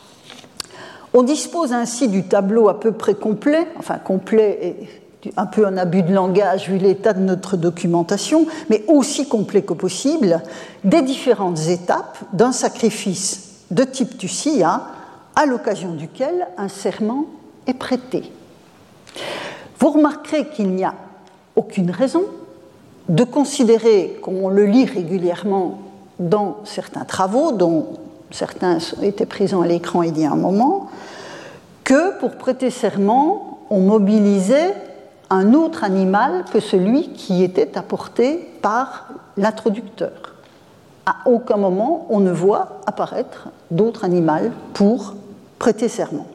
On dispose ainsi du tableau à peu près complet, enfin complet et un peu un abus de langage vu l'état de notre documentation, mais aussi complet que possible, des différentes étapes d'un sacrifice de type tussiya, à l'occasion duquel un serment est prêté. Vous remarquerez qu'il n'y a aucune raison de considérer, comme on le lit régulièrement dans certains travaux, dont certains étaient présents à l'écran il y a un moment, que pour prêter serment, on mobilisait un autre animal que celui qui était apporté par l'introducteur. À aucun moment, on ne voit apparaître d'autre animal pour prêter serment.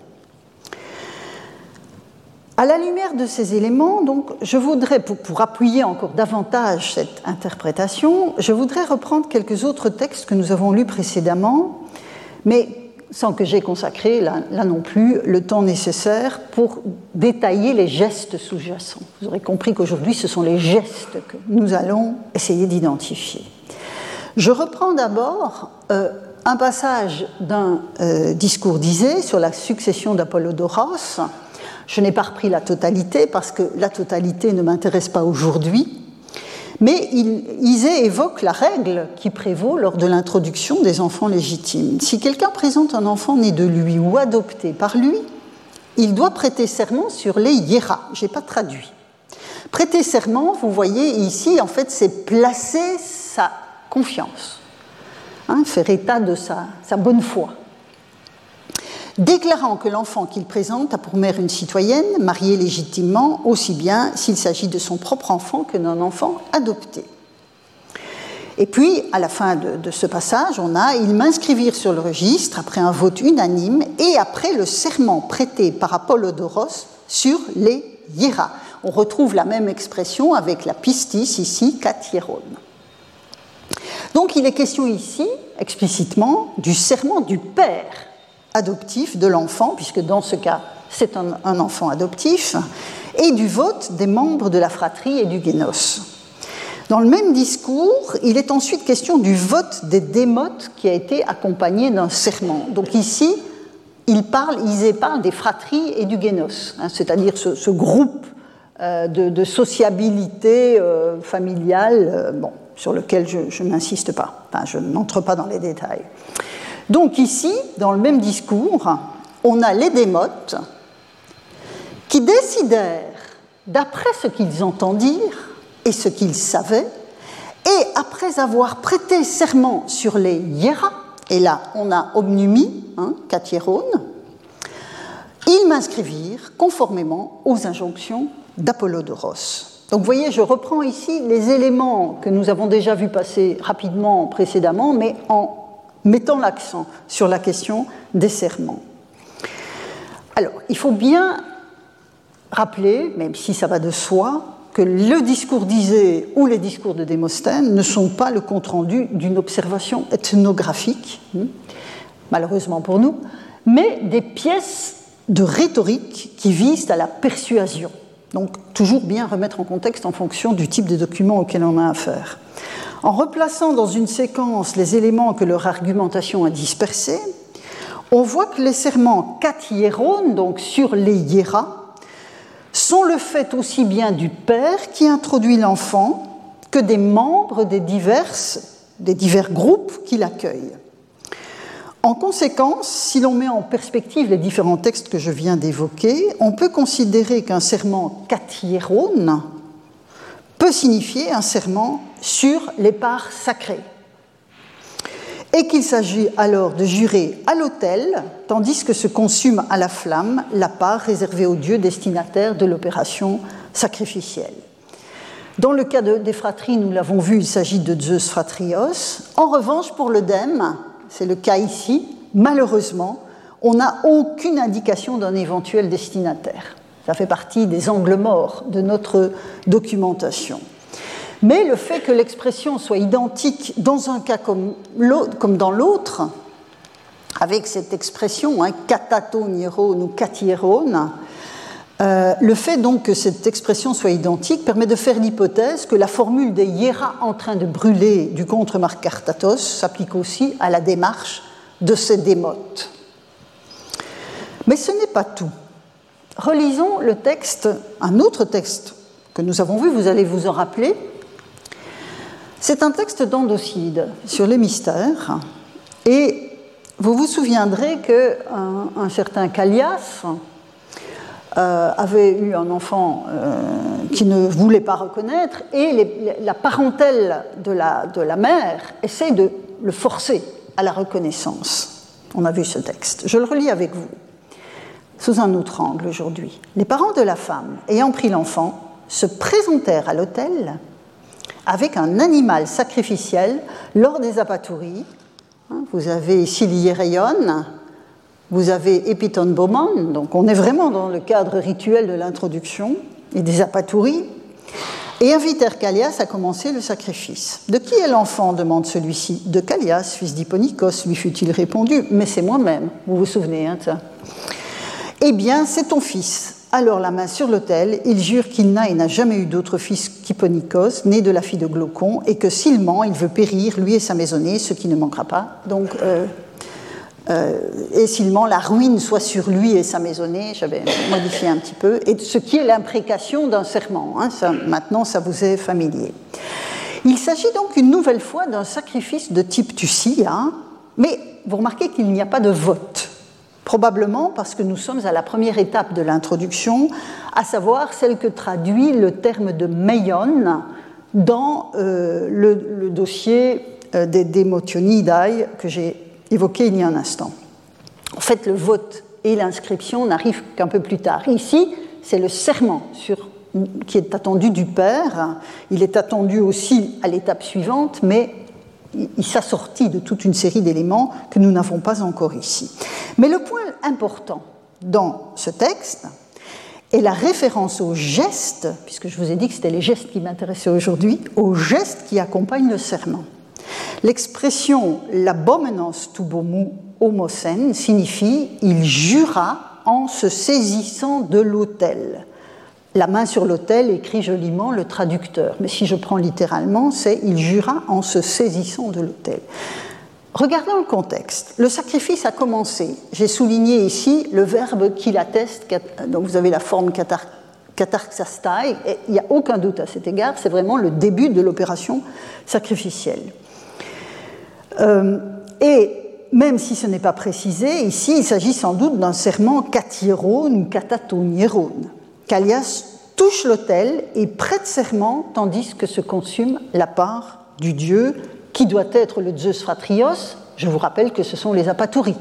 À la lumière de ces éléments, donc, je voudrais, pour, pour appuyer encore davantage cette interprétation, je voudrais reprendre quelques autres textes que nous avons lus précédemment, mais sans que j'aie consacré, là, là non plus, le temps nécessaire pour détailler les gestes sous-jacents. Vous aurez compris qu'aujourd'hui, ce sont les gestes que nous allons essayer d'identifier. Je reprends d'abord euh, un passage d'un euh, discours d'Isée sur la succession d'Apollodoros. Je n'ai pas repris la totalité parce que la totalité ne m'intéresse pas aujourd'hui. Mais Isée évoque la règle qui prévaut lors de l'introduction des enfants légitimes. Si quelqu'un présente un enfant né de lui ou adopté par lui, il doit prêter serment sur les hiéras. Je n'ai pas traduit. Prêter serment, vous voyez ici, en fait, c'est placer sa confiance, hein, faire état de sa, sa bonne foi. Déclarant que l'enfant qu'il présente a pour mère une citoyenne, mariée légitimement, aussi bien s'il s'agit de son propre enfant que d'un enfant adopté. Et puis, à la fin de, de ce passage, on a « Ils m'inscrivirent sur le registre après un vote unanime et après le serment prêté par Apollodoros sur les hiéras ». On retrouve la même expression avec la pistis, ici, kathieron. Donc, il est question ici, explicitement, du serment du père adoptif de l'enfant, puisque dans ce cas, c'est un, un enfant adoptif, et du vote des membres de la fratrie et du génos. Dans le même discours, il est ensuite question du vote des démotes qui a été accompagné d'un serment. Donc ici, ils parlent, ils épargnent des fratries et du génos, hein, c'est-à-dire ce, ce groupe euh, de, de sociabilité euh, familiale, euh, bon, sur lequel je, je n'insiste pas, enfin, je n'entre pas dans les détails. Donc ici, dans le même discours, on a les démotes qui décidèrent, d'après ce qu'ils entendirent et ce qu'ils savaient, et après avoir prêté serment sur les hiéras, et là on a omnumi, hein, katieron, ils m'inscrivirent conformément aux injonctions d'Apollodoros. Donc vous voyez, je reprends ici les éléments que nous avons déjà vus passer rapidement précédemment, mais en mettant l'accent sur la question des serments. Alors, il faut bien rappeler, même si ça va de soi, que le discours d'Isée ou les discours de Démosthène ne sont pas le compte-rendu d'une observation ethnographique, malheureusement pour nous, mais des pièces de rhétorique qui visent à la persuasion. Donc, toujours bien remettre en contexte en fonction du type de document auquel on a affaire. En replaçant dans une séquence les éléments que leur argumentation a dispersés, on voit que les serments katieron, donc sur les hiéras, sont le fait aussi bien du père qui introduit l'enfant que des membres des, diverses, des divers groupes qui l'accueillent. En conséquence, si l'on met en perspective les différents textes que je viens d'évoquer, on peut considérer qu'un serment katieron peut signifier un serment sur les parts sacrées, et qu'il s'agit alors de jurer à l'autel, tandis que se consume à la flamme la part réservée aux dieux destinataires de l'opération sacrificielle. Dans le cas de, des fratries, nous l'avons vu, il s'agit de Zeus Fratrios. En revanche, pour le dème, c'est le cas ici, malheureusement, on n'a aucune indication d'un éventuel destinataire. Ça fait partie des angles morts de notre documentation. Mais le fait que l'expression soit identique dans un cas comme, comme dans l'autre, avec cette expression, hein, katatonieron ou katieron, euh, le fait donc que cette expression soit identique permet de faire l'hypothèse que la formule des hiéras en train de brûler du contre-Markartatos s'applique aussi à la démarche de ces démotes. Mais ce n'est pas tout. Relisons le texte, un autre texte que nous avons vu, vous allez vous en rappeler. C'est un texte d'Endocide sur les mystères, et vous vous souviendrez qu'un un certain Callias euh, avait eu un enfant euh, qui ne voulait pas reconnaître, et les, la parentèle de la, de la mère essaie de le forcer à la reconnaissance. On a vu ce texte. Je le relis avec vous, sous un autre angle aujourd'hui. Les parents de la femme, ayant pris l'enfant, se présentèrent à l'autel avec un animal sacrificiel lors des apatouries. Vous avez ici l'hiereion, vous avez épiton bomon, donc on est vraiment dans le cadre rituel de l'introduction et des apatouries, et invitèrent Callias à commencer le sacrifice. « De qui est l'enfant » demande celui-ci. « De Callias, fils d'Hipponikos, lui fut-il répondu. Mais c'est moi-même, vous vous souvenez hein, de ça. Eh bien, c'est ton fils. Alors, la main sur l'autel, il jure qu'il n'a et n'a jamais eu d'autre fils qu'Hipponikos, né de la fille de Glaucon, et que s'il ment, il veut périr, lui et sa maisonnée, ce qui ne manquera pas. Donc, euh, euh, et s'il ment, la ruine soit sur lui et sa maisonnée, j'avais modifié un petit peu, et ce qui est l'imprécation d'un serment. Hein, ça, maintenant, ça vous est familier. Il s'agit donc une nouvelle fois d'un sacrifice de type Tucia, mais vous remarquez qu'il n'y a pas de vote. Probablement parce que nous sommes à la première étape de l'introduction, à savoir celle que traduit le terme de meion dans euh, le, le dossier euh, des Demotionidae que j'ai évoqué il y a un instant. En fait, le vote et l'inscription n'arrivent qu'un peu plus tard. Ici, c'est le serment sur, qui est attendu du père. Il est attendu aussi à l'étape suivante, mais il s'assortit de toute une série d'éléments que nous n'avons pas encore ici. Mais le point important dans ce texte est la référence aux gestes, puisque je vous ai dit que c'était les gestes qui m'intéressaient aujourd'hui, aux gestes qui accompagnent le serment. L'expression « l'abomenos tubomu homosen » signifie « il jura en se saisissant de l'autel ». la main sur l'autel, écrit joliment le traducteur. Mais si je prends littéralement, c'est « il jura en se saisissant de l'autel ». Regardons le contexte. Le sacrifice a commencé. J'ai souligné ici le verbe qui l'atteste, donc vous avez la forme katar, katarxastai, et il n'y a aucun doute à cet égard, c'est vraiment le début de l'opération sacrificielle. Euh, et même si ce n'est pas précisé, ici il s'agit sans doute d'un serment katieron ou katatonieron. Kallias touche l'autel et prête serment tandis que se consume la part du dieu qui doit être le Zeus Fratrios. Je vous rappelle que ce sont les apatouris.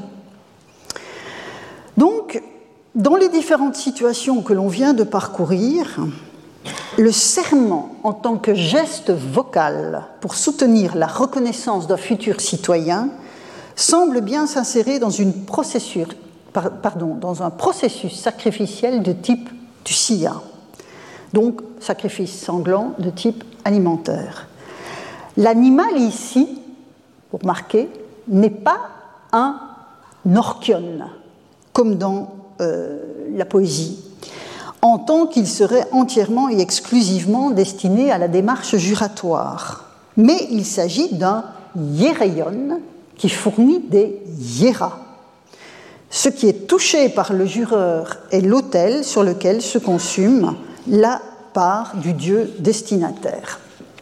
Donc, dans les différentes situations que l'on vient de parcourir, le serment en tant que geste vocal pour soutenir la reconnaissance d'un futur citoyen semble bien s'insérer dans, une processus, pardon, dans un processus sacrificiel de type tusia, donc sacrifice sanglant de type alimentaire. L'animal ici, pour marquer, n'est pas un orchion, comme dans euh, la poésie, en tant qu'il serait entièrement et exclusivement destiné à la démarche juratoire. Mais il s'agit d'un hiereion qui fournit des hieras. Ce qui est touché par le jureur est l'autel sur lequel se consume la part du dieu destinataire.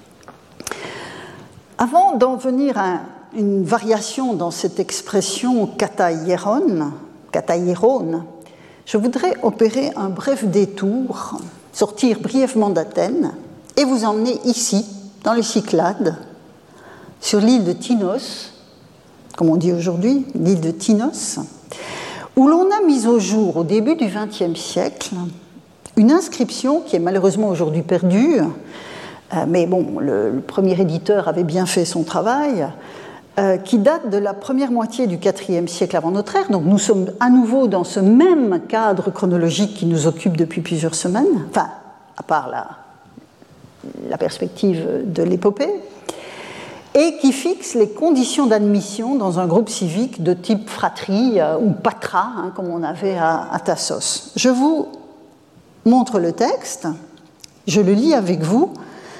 Avant d'en venir à une variation dans cette expression kataieron, kataieron, je voudrais opérer un bref détour, sortir brièvement d'Athènes et vous emmener ici, dans les Cyclades, sur l'île de Tinos, comme on dit aujourd'hui, l'île de Tinos, où l'on a mis au jour, au début du vingtième siècle, une inscription qui est malheureusement aujourd'hui perdue, euh, mais bon, le, le premier éditeur avait bien fait son travail, euh, qui date de la première moitié du quatrième siècle avant notre ère. Donc nous sommes à nouveau dans ce même cadre chronologique qui nous occupe depuis plusieurs semaines, enfin, à part la, la perspective de l'épopée, et qui fixe les conditions d'admission dans un groupe civique de type fratrie euh, ou patra, hein, comme on avait à, à Tassos. Je vous montre le texte, je le lis avec vous.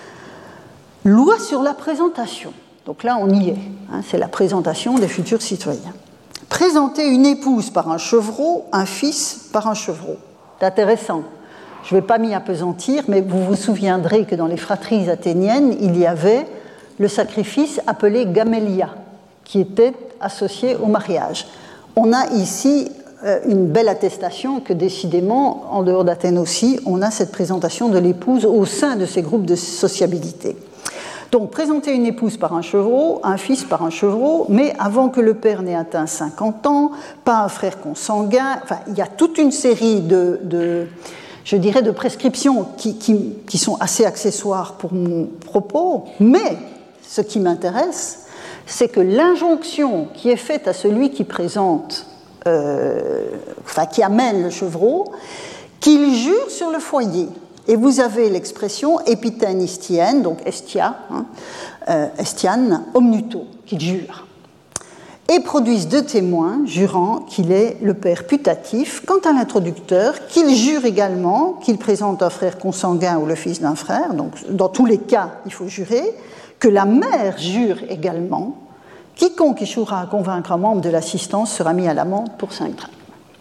Loi sur la présentation. Donc là, on y est. Hein, c'est la présentation des futurs citoyens. Présenter une épouse par un chevreau, un fils par un chevreau. C'est intéressant. Je ne vais pas m'y appesantir, mais vous vous souviendrez que dans les fratries athéniennes, il y avait le sacrifice appelé gamélia, qui était associé au mariage. On a ici une belle attestation que décidément, en dehors d'Athènes aussi, on a cette présentation de l'épouse au sein de ces groupes de sociabilité. Donc, présenter une épouse par un chevreau, un fils par un chevreau, mais avant que le père n'ait atteint cinquante ans, pas un frère consanguin. Enfin, il y a toute une série de, de je dirais, de prescriptions qui, qui, qui sont assez accessoires pour mon propos, mais ce qui m'intéresse, c'est que l'injonction qui est faite à celui qui présente, euh, enfin qui amène le chevreau, qu'il jure sur le foyer. Et vous avez l'expression épithène istienne, donc estia, hein, euh, estian, omnuto, qu'il jure. Et produisent deux témoins jurant qu'il est le père putatif. Quant à l'introducteur, qu'il jure également qu'il présente un frère consanguin ou le fils d'un frère, donc dans tous les cas, il faut jurer, que la mère jure également. Quiconque échouera à convaincre un membre de l'assistance sera mis à l'amende pour cinq drachmes.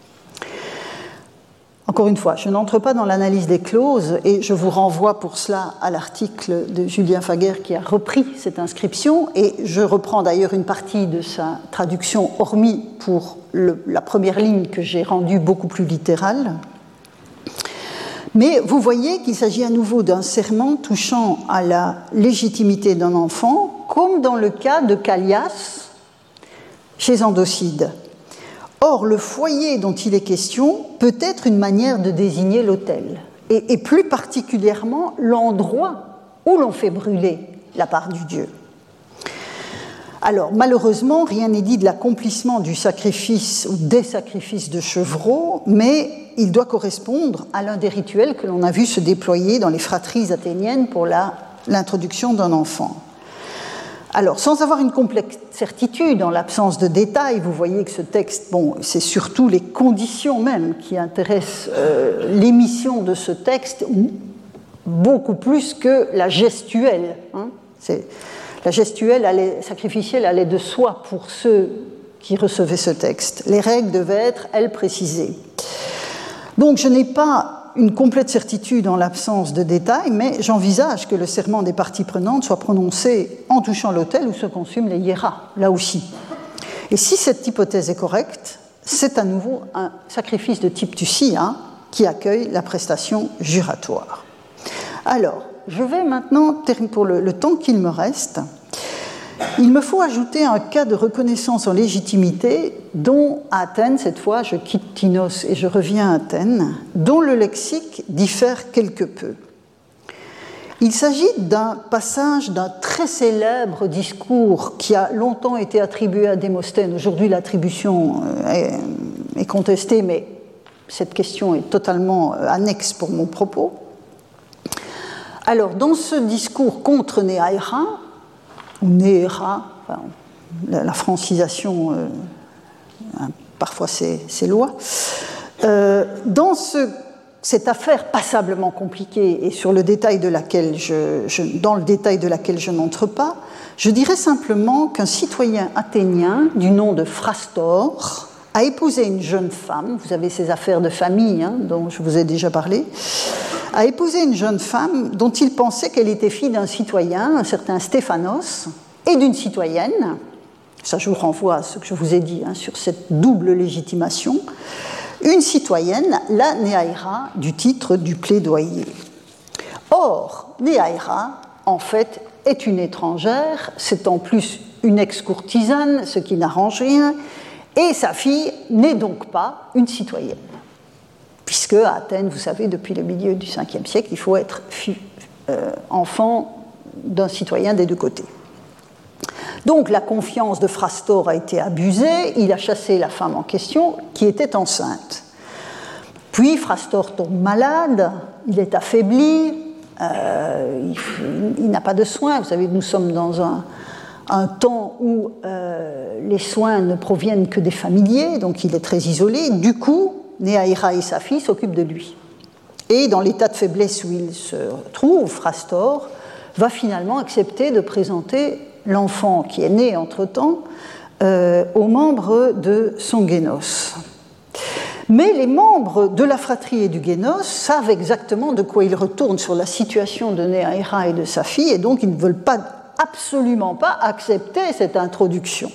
Encore une fois, je n'entre pas dans l'analyse des clauses et je vous renvoie pour cela à l'article de Julien Faguer qui a repris cette inscription et je reprends d'ailleurs une partie de sa traduction, hormis pour le, la première ligne que j'ai rendue beaucoup plus littérale. Mais vous voyez qu'il s'agit à nouveau d'un serment touchant à la légitimité d'un enfant, comme dans le cas de Callias chez Andocide. Or, le foyer dont il est question peut être une manière de désigner l'autel, et, et plus particulièrement l'endroit où l'on fait brûler la part du dieu. Alors, malheureusement, rien n'est dit de l'accomplissement du sacrifice ou des sacrifices de chevreaux, mais il doit correspondre à l'un des rituels que l'on a vu se déployer dans les fratries athéniennes pour la, l'introduction d'un enfant. Alors, sans avoir une complète certitude, en l'absence de détails, vous voyez que ce texte, bon, c'est surtout les conditions même qui intéressent euh, l'émission de ce texte, beaucoup plus que la gestuelle. Hein. C'est, la gestuelle allait, sacrificielle allait de soi pour ceux qui recevaient ce texte. Les règles devaient être, elles, précisées. Donc, je n'ai pas une complète certitude en l'absence de détails, mais j'envisage que le serment des parties prenantes soit prononcé en touchant l'autel où se consument les hiéras, là aussi. Et si cette hypothèse est correcte, c'est à nouveau un sacrifice de type Tussia qui accueille la prestation juratoire. Alors, je vais maintenant, pour le, le temps qu'il me reste, il me faut ajouter un cas de reconnaissance en légitimité dont, à Athènes, cette fois, je quitte Tinos et je reviens à Athènes, dont le lexique diffère quelque peu. Il s'agit d'un passage d'un très célèbre discours qui a longtemps été attribué à Démosthène. Aujourd'hui, l'attribution est, est contestée, mais cette question est totalement annexe pour mon propos. Alors, dans ce discours contre Néaera, ou Néaera, enfin, la, la francisation, euh, hein, parfois c'est, c'est loi, euh, dans ce, cette affaire passablement compliquée et sur le détail de laquelle je, je, dans le détail de laquelle je n'entre pas, je dirais simplement qu'un citoyen athénien du nom de Phrastor a épousé une jeune femme, vous avez ces affaires de famille hein, dont je vous ai déjà parlé, a épousé une jeune femme dont il pensait qu'elle était fille d'un citoyen, un certain Stéphanos, et d'une citoyenne, ça je vous renvoie à ce que je vous ai dit hein, sur cette double légitimation, une citoyenne, la Néaera, du titre du plaidoyer. Or, Néaera, en fait, est une étrangère, c'est en plus une ex-courtisane, ce qui n'arrange rien, et sa fille n'est donc pas une citoyenne. Puisque à Athènes, vous savez, depuis le milieu du cinquième siècle, il faut être euh, enfant d'un citoyen des deux côtés. Donc la confiance de Phrastor a été abusée, il a chassé la femme en question qui était enceinte. Puis Phrastor tombe malade, il est affaibli, euh, il, il n'a pas de soins. Vous savez, nous sommes dans un, un temps où euh, les soins ne proviennent que des familiers, donc il est très isolé. Du coup, Néaera et sa fille s'occupent de lui. Et dans l'état de faiblesse où il se trouve, Phrastor va finalement accepter de présenter l'enfant qui est né entre-temps euh, aux membres de son génos. Mais les membres de la fratrie et du génos savent exactement de quoi ils retournent sur la situation de Néaera et de sa fille, et donc ils ne veulent pas, absolument pas accepter cette introduction.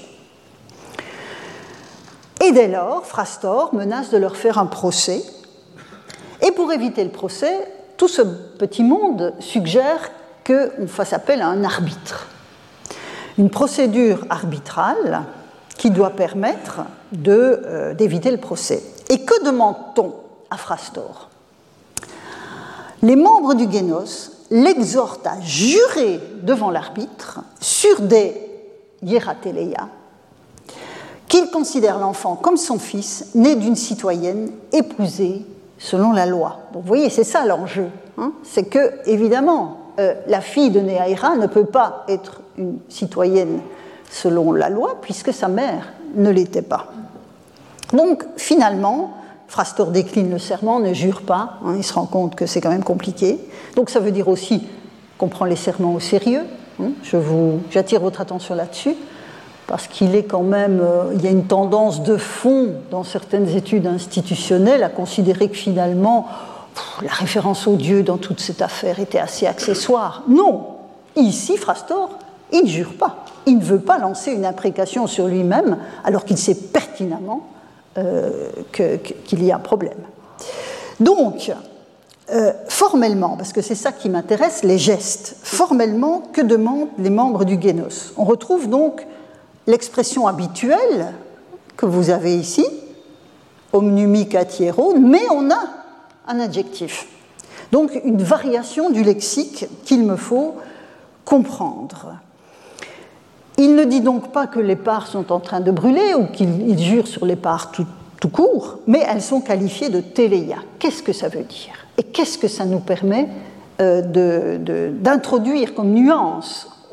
Et dès lors, Phrastor menace de leur faire un procès. Et pour éviter le procès, tout ce petit monde suggère qu'on fasse appel à un arbitre. Une procédure arbitrale qui doit permettre de, euh, d'éviter le procès. Et que demande-t-on à Phrastor ? Les membres du génos l'exhortent à jurer devant l'arbitre sur des hierateleia, qu'il considère l'enfant comme son fils, né d'une citoyenne épousée selon la loi. Donc vous voyez, c'est ça l'enjeu. Hein, c'est que, évidemment, euh, la fille de Néaera ne peut pas être une citoyenne selon la loi, puisque sa mère ne l'était pas. Donc, finalement, Phrastor décline le serment, ne jure pas, hein, il se rend compte que c'est quand même compliqué. Donc ça veut dire aussi qu'on prend les serments au sérieux. Hein, je vous, j'attire votre attention là-dessus. Parce qu'il est quand même, euh, il y a une tendance de fond dans certaines études institutionnelles à considérer que finalement, pff, la référence au Dieu dans toute cette affaire était assez accessoire. Non, ici, Phrastor, il ne jure pas. Il ne veut pas lancer une imprécation sur lui-même, alors qu'il sait pertinemment euh, que, que, qu'il y a un problème. Donc, euh, formellement, parce que c'est ça qui m'intéresse, les gestes, formellement, que demandent les membres du génos ? On retrouve donc l'expression habituelle que vous avez ici, omnumi katiero, mais on a un adjectif. Donc une variation du lexique qu'il me faut comprendre. Il ne dit donc pas que les parts sont en train de brûler ou qu'il jure sur les parts tout, tout court, mais elles sont qualifiées de téléia. Qu'est-ce que ça veut dire ? Et qu'est-ce que ça nous permet euh, de, de, d'introduire comme nuance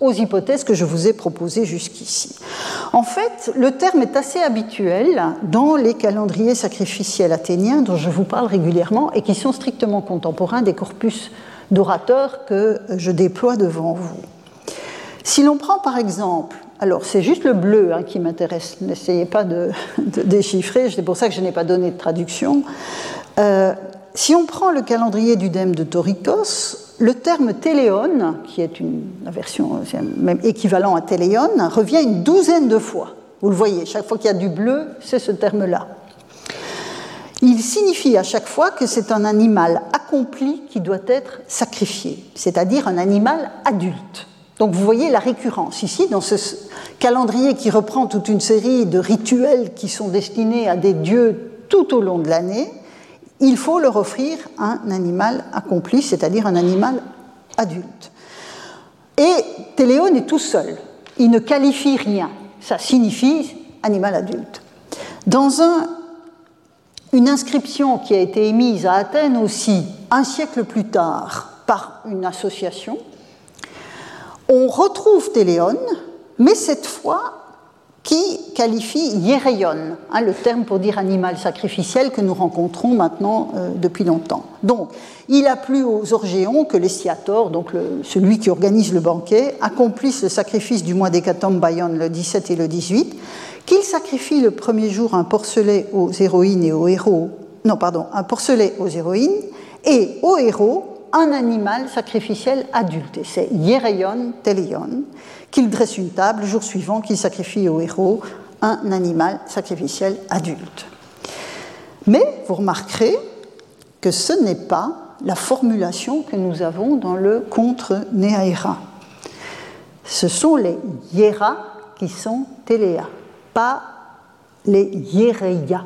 aux hypothèses que je vous ai proposées jusqu'ici. En fait, le terme est assez habituel dans les calendriers sacrificiels athéniens dont je vous parle régulièrement et qui sont strictement contemporains des corpus d'orateurs que je déploie devant vous. Si l'on prend par exemple, alors c'est juste le bleu hein, qui m'intéresse, n'essayez pas de, de déchiffrer, c'est pour ça que je n'ai pas donné de traduction. Euh, si on prend le calendrier d'Udème de Torikos, le terme téléon, qui est une la version même équivalent à téléon, revient une douzaine de fois. Vous le voyez, chaque fois qu'il y a du bleu, c'est ce terme-là. Il signifie à chaque fois que c'est un animal accompli qui doit être sacrifié, c'est-à-dire un animal adulte. Donc vous voyez la récurrence ici, dans ce calendrier qui reprend toute une série de rituels qui sont destinés à des dieux tout au long de l'année, il faut leur offrir un animal accompli, c'est-à-dire un animal adulte. Et Téléon est tout seul, il ne qualifie rien, ça signifie animal adulte. Dans un, une inscription qui a été émise à Athènes aussi, un siècle plus tard, par une association, on retrouve Téléon, mais cette fois qui qualifie hiereion, hein, le terme pour dire animal sacrificiel que nous rencontrons maintenant euh, depuis longtemps. Donc, il a plu aux Orgéons que les sciators, donc le, celui qui organise le banquet, accomplissent le sacrifice du mois d'Hécatombaïon le dix-sept et le dix-huit, qu'il sacrifie le premier jour un porcelet aux héroïnes et aux héros, non, pardon, un porcelet aux héroïnes et aux héros un animal sacrificiel adulte. Et c'est hiereion téléon, qu'il dresse une table le jour suivant, qu'il sacrifie aux héros un animal sacrificiel adulte. Mais vous remarquerez que ce n'est pas la formulation que nous avons dans le contre Néaera. Ce sont les hiera qui sont téléa, pas les hiereia.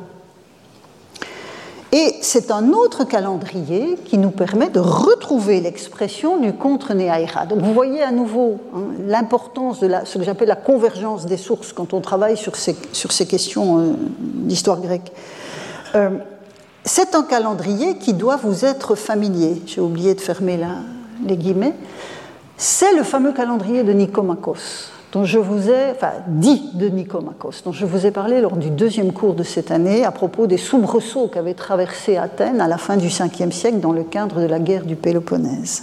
Et c'est un autre calendrier qui nous permet de retrouver l'expression du contre Néaera. Donc vous voyez à nouveau hein, l'importance de la, ce que j'appelle la convergence des sources quand on travaille sur ces, sur ces questions euh, d'histoire grecque. Euh, c'est un calendrier qui doit vous être familier. J'ai oublié de fermer la, les guillemets. C'est le fameux calendrier de Nicomachos, dont je vous ai, enfin, dit de Nicomachos, dont je vous ai parlé lors du deuxième cours de cette année à propos des soubresauts qu'avait traversé Athènes à la fin du cinquième siècle dans le cadre de la guerre du Péloponnèse.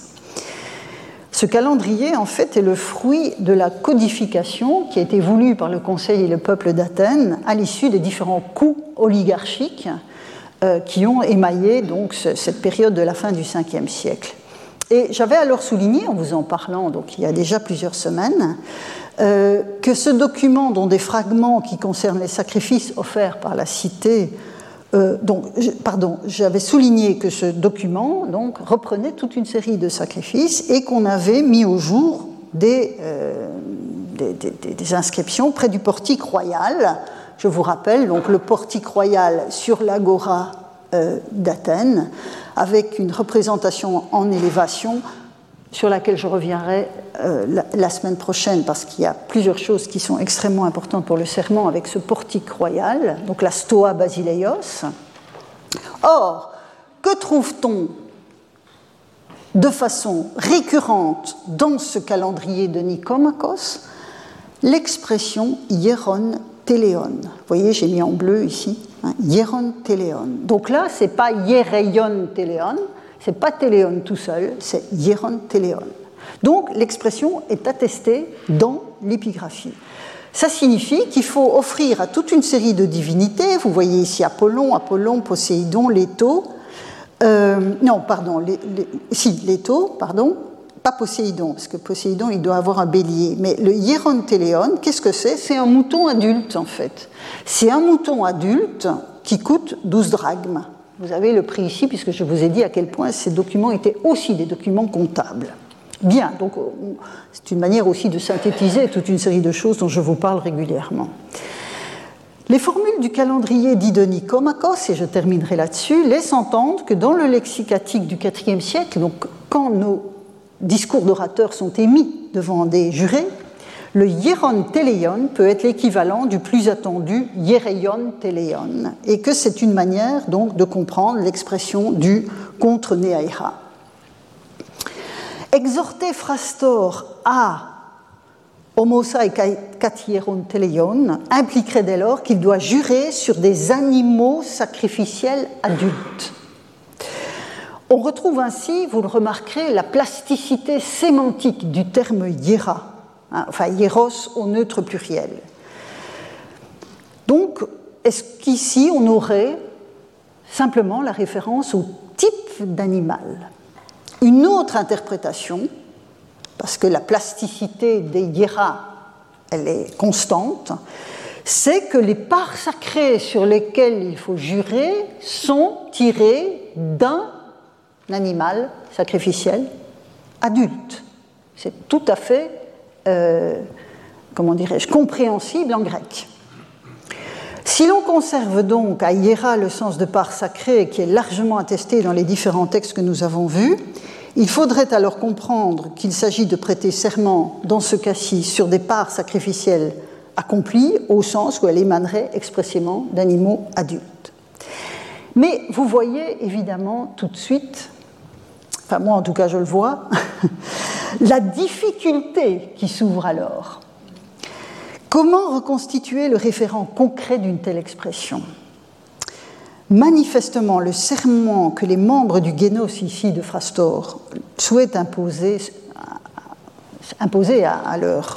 Ce calendrier, en fait, est le fruit de la codification qui a été voulue par le Conseil et le peuple d'Athènes à l'issue des différents coups oligarchiques euh, qui ont émaillé donc, ce, cette période de la fin du cinquième siècle. Et j'avais alors souligné, en vous en parlant donc, il y a déjà plusieurs semaines, Euh, que ce document, dont des fragments qui concernent les sacrifices offerts par la cité, euh, donc, je, pardon, j'avais souligné que ce document donc, reprenait toute une série de sacrifices et qu'on avait mis au jour des, euh, des, des, des inscriptions près du portique royal. Je vous rappelle donc, le portique royal sur l'agora euh, d'Athènes, avec une représentation en élévation sur laquelle je reviendrai euh, la, la semaine prochaine, parce qu'il y a plusieurs choses qui sont extrêmement importantes pour le serment avec ce portique royal, donc la Stoa Basileios. Or, que trouve-t-on de façon récurrente dans ce calendrier de Nicomachos? L'expression hieron téléon. Vous voyez, j'ai mis en bleu ici, hein, hieron téléon. Donc là, ce n'est pas hiereion téléon, ce n'est pas téléon tout seul, c'est hieron téléon. Donc l'expression est attestée dans l'épigraphie. Ça signifie qu'il faut offrir à toute une série de divinités, vous voyez ici Apollon, Apollon, Poséidon, Léto, euh, non, pardon, les, les, si, Léto, pardon, pas Poséidon, parce que Poséidon, il doit avoir un bélier, mais le hieron téléon, qu'est-ce que c'est? C'est un mouton adulte, en fait. C'est un mouton adulte qui coûte douze drachmes. Vous avez le prix ici, puisque je vous ai dit à quel point ces documents étaient aussi des documents comptables. Bien, donc c'est une manière aussi de synthétiser toute une série de choses dont je vous parle régulièrement. Les formules du calendrier dit de Nicomachos, et je terminerai là-dessus, laissent entendre que dans le lexique attique du quatrième siècle, donc quand nos discours d'orateurs sont émis devant des jurés, le hieron téléon peut être l'équivalent du plus attendu hiereion téléon, et que c'est une manière donc de comprendre l'expression du contre Néaera. Exhorter Phrastor à Homosa et katieron teleion impliquerait dès lors qu'il doit jurer sur des animaux sacrificiels adultes. On retrouve ainsi, vous le remarquerez, la plasticité sémantique du terme hiera, hein, enfin hieros au neutre pluriel. Donc, est-ce qu'ici on aurait simplement la référence au type d'animal? Une autre interprétation, parce que la plasticité des hiera, elle est constante, c'est que les parts sacrées sur lesquelles il faut jurer sont tirées d'un animal sacrificiel adulte. C'est tout à fait, euh, comment dirais-je, compréhensible en grec. Si l'on conserve donc à hiera le sens de part sacrée qui est largement attesté dans les différents textes que nous avons vus, il faudrait alors comprendre qu'il s'agit de prêter serment, dans ce cas-ci, sur des parts sacrificielles accomplies, au sens où elles émaneraient expressément d'animaux adultes. Mais vous voyez évidemment tout de suite, enfin moi en tout cas je le vois, la difficulté qui s'ouvre alors. Comment reconstituer le référent concret d'une telle expression ? Manifestement, le serment que les membres du génos ici de Phrastor souhaitent imposer, imposer à, à leur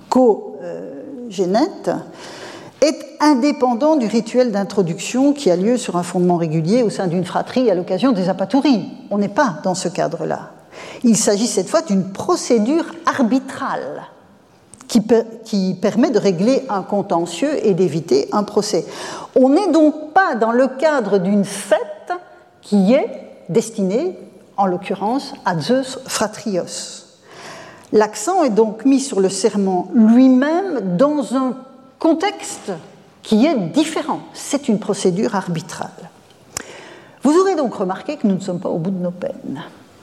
co-génète est indépendant du rituel d'introduction qui a lieu sur un fondement régulier au sein d'une fratrie à l'occasion des apatouries. On n'est pas dans ce cadre-là. Il s'agit cette fois d'une procédure arbitrale Qui, per, qui permet de régler un contentieux et d'éviter un procès. On n'est donc pas dans le cadre d'une fête qui est destinée, en l'occurrence, à Zeus Fratrios. L'accent est donc mis sur le serment lui-même dans un contexte qui est différent. C'est une procédure arbitrale. Vous aurez donc remarqué que nous ne sommes pas au bout de nos peines.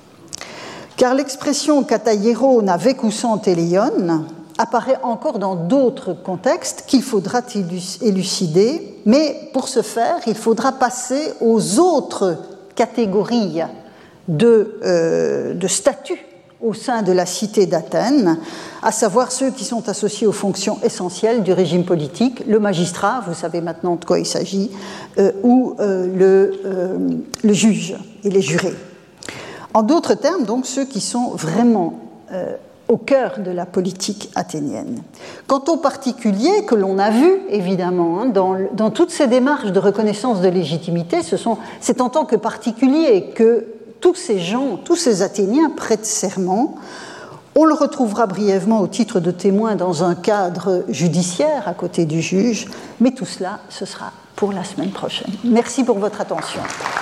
Car l'expression kataiero na vekusan teleion apparaît encore dans d'autres contextes qu'il faudra élucider, mais pour ce faire, il faudra passer aux autres catégories de, euh, de statuts au sein de la cité d'Athènes, à savoir ceux qui sont associés aux fonctions essentielles du régime politique, le magistrat, vous savez maintenant de quoi il s'agit, euh, ou euh, le, euh, le juge et les jurés. En d'autres termes, donc, ceux qui sont vraiment euh, au cœur de la politique athénienne. Quant aux particuliers que l'on a vus, évidemment, hein, dans, dans toutes ces démarches de reconnaissance de légitimité, ce sont, c'est en tant que particuliers que tous ces gens, tous ces Athéniens prêtent serment. On le retrouvera brièvement au titre de témoin dans un cadre judiciaire à côté du juge, mais tout cela, ce sera pour la semaine prochaine. Merci pour votre attention.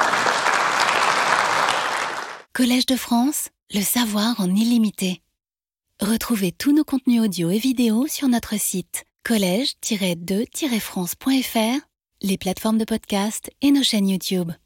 Collège de France, le savoir en illimité. Retrouvez tous nos contenus audio et vidéo sur notre site collège tiret de tiret france point f r, les plateformes de podcast et nos chaînes YouTube.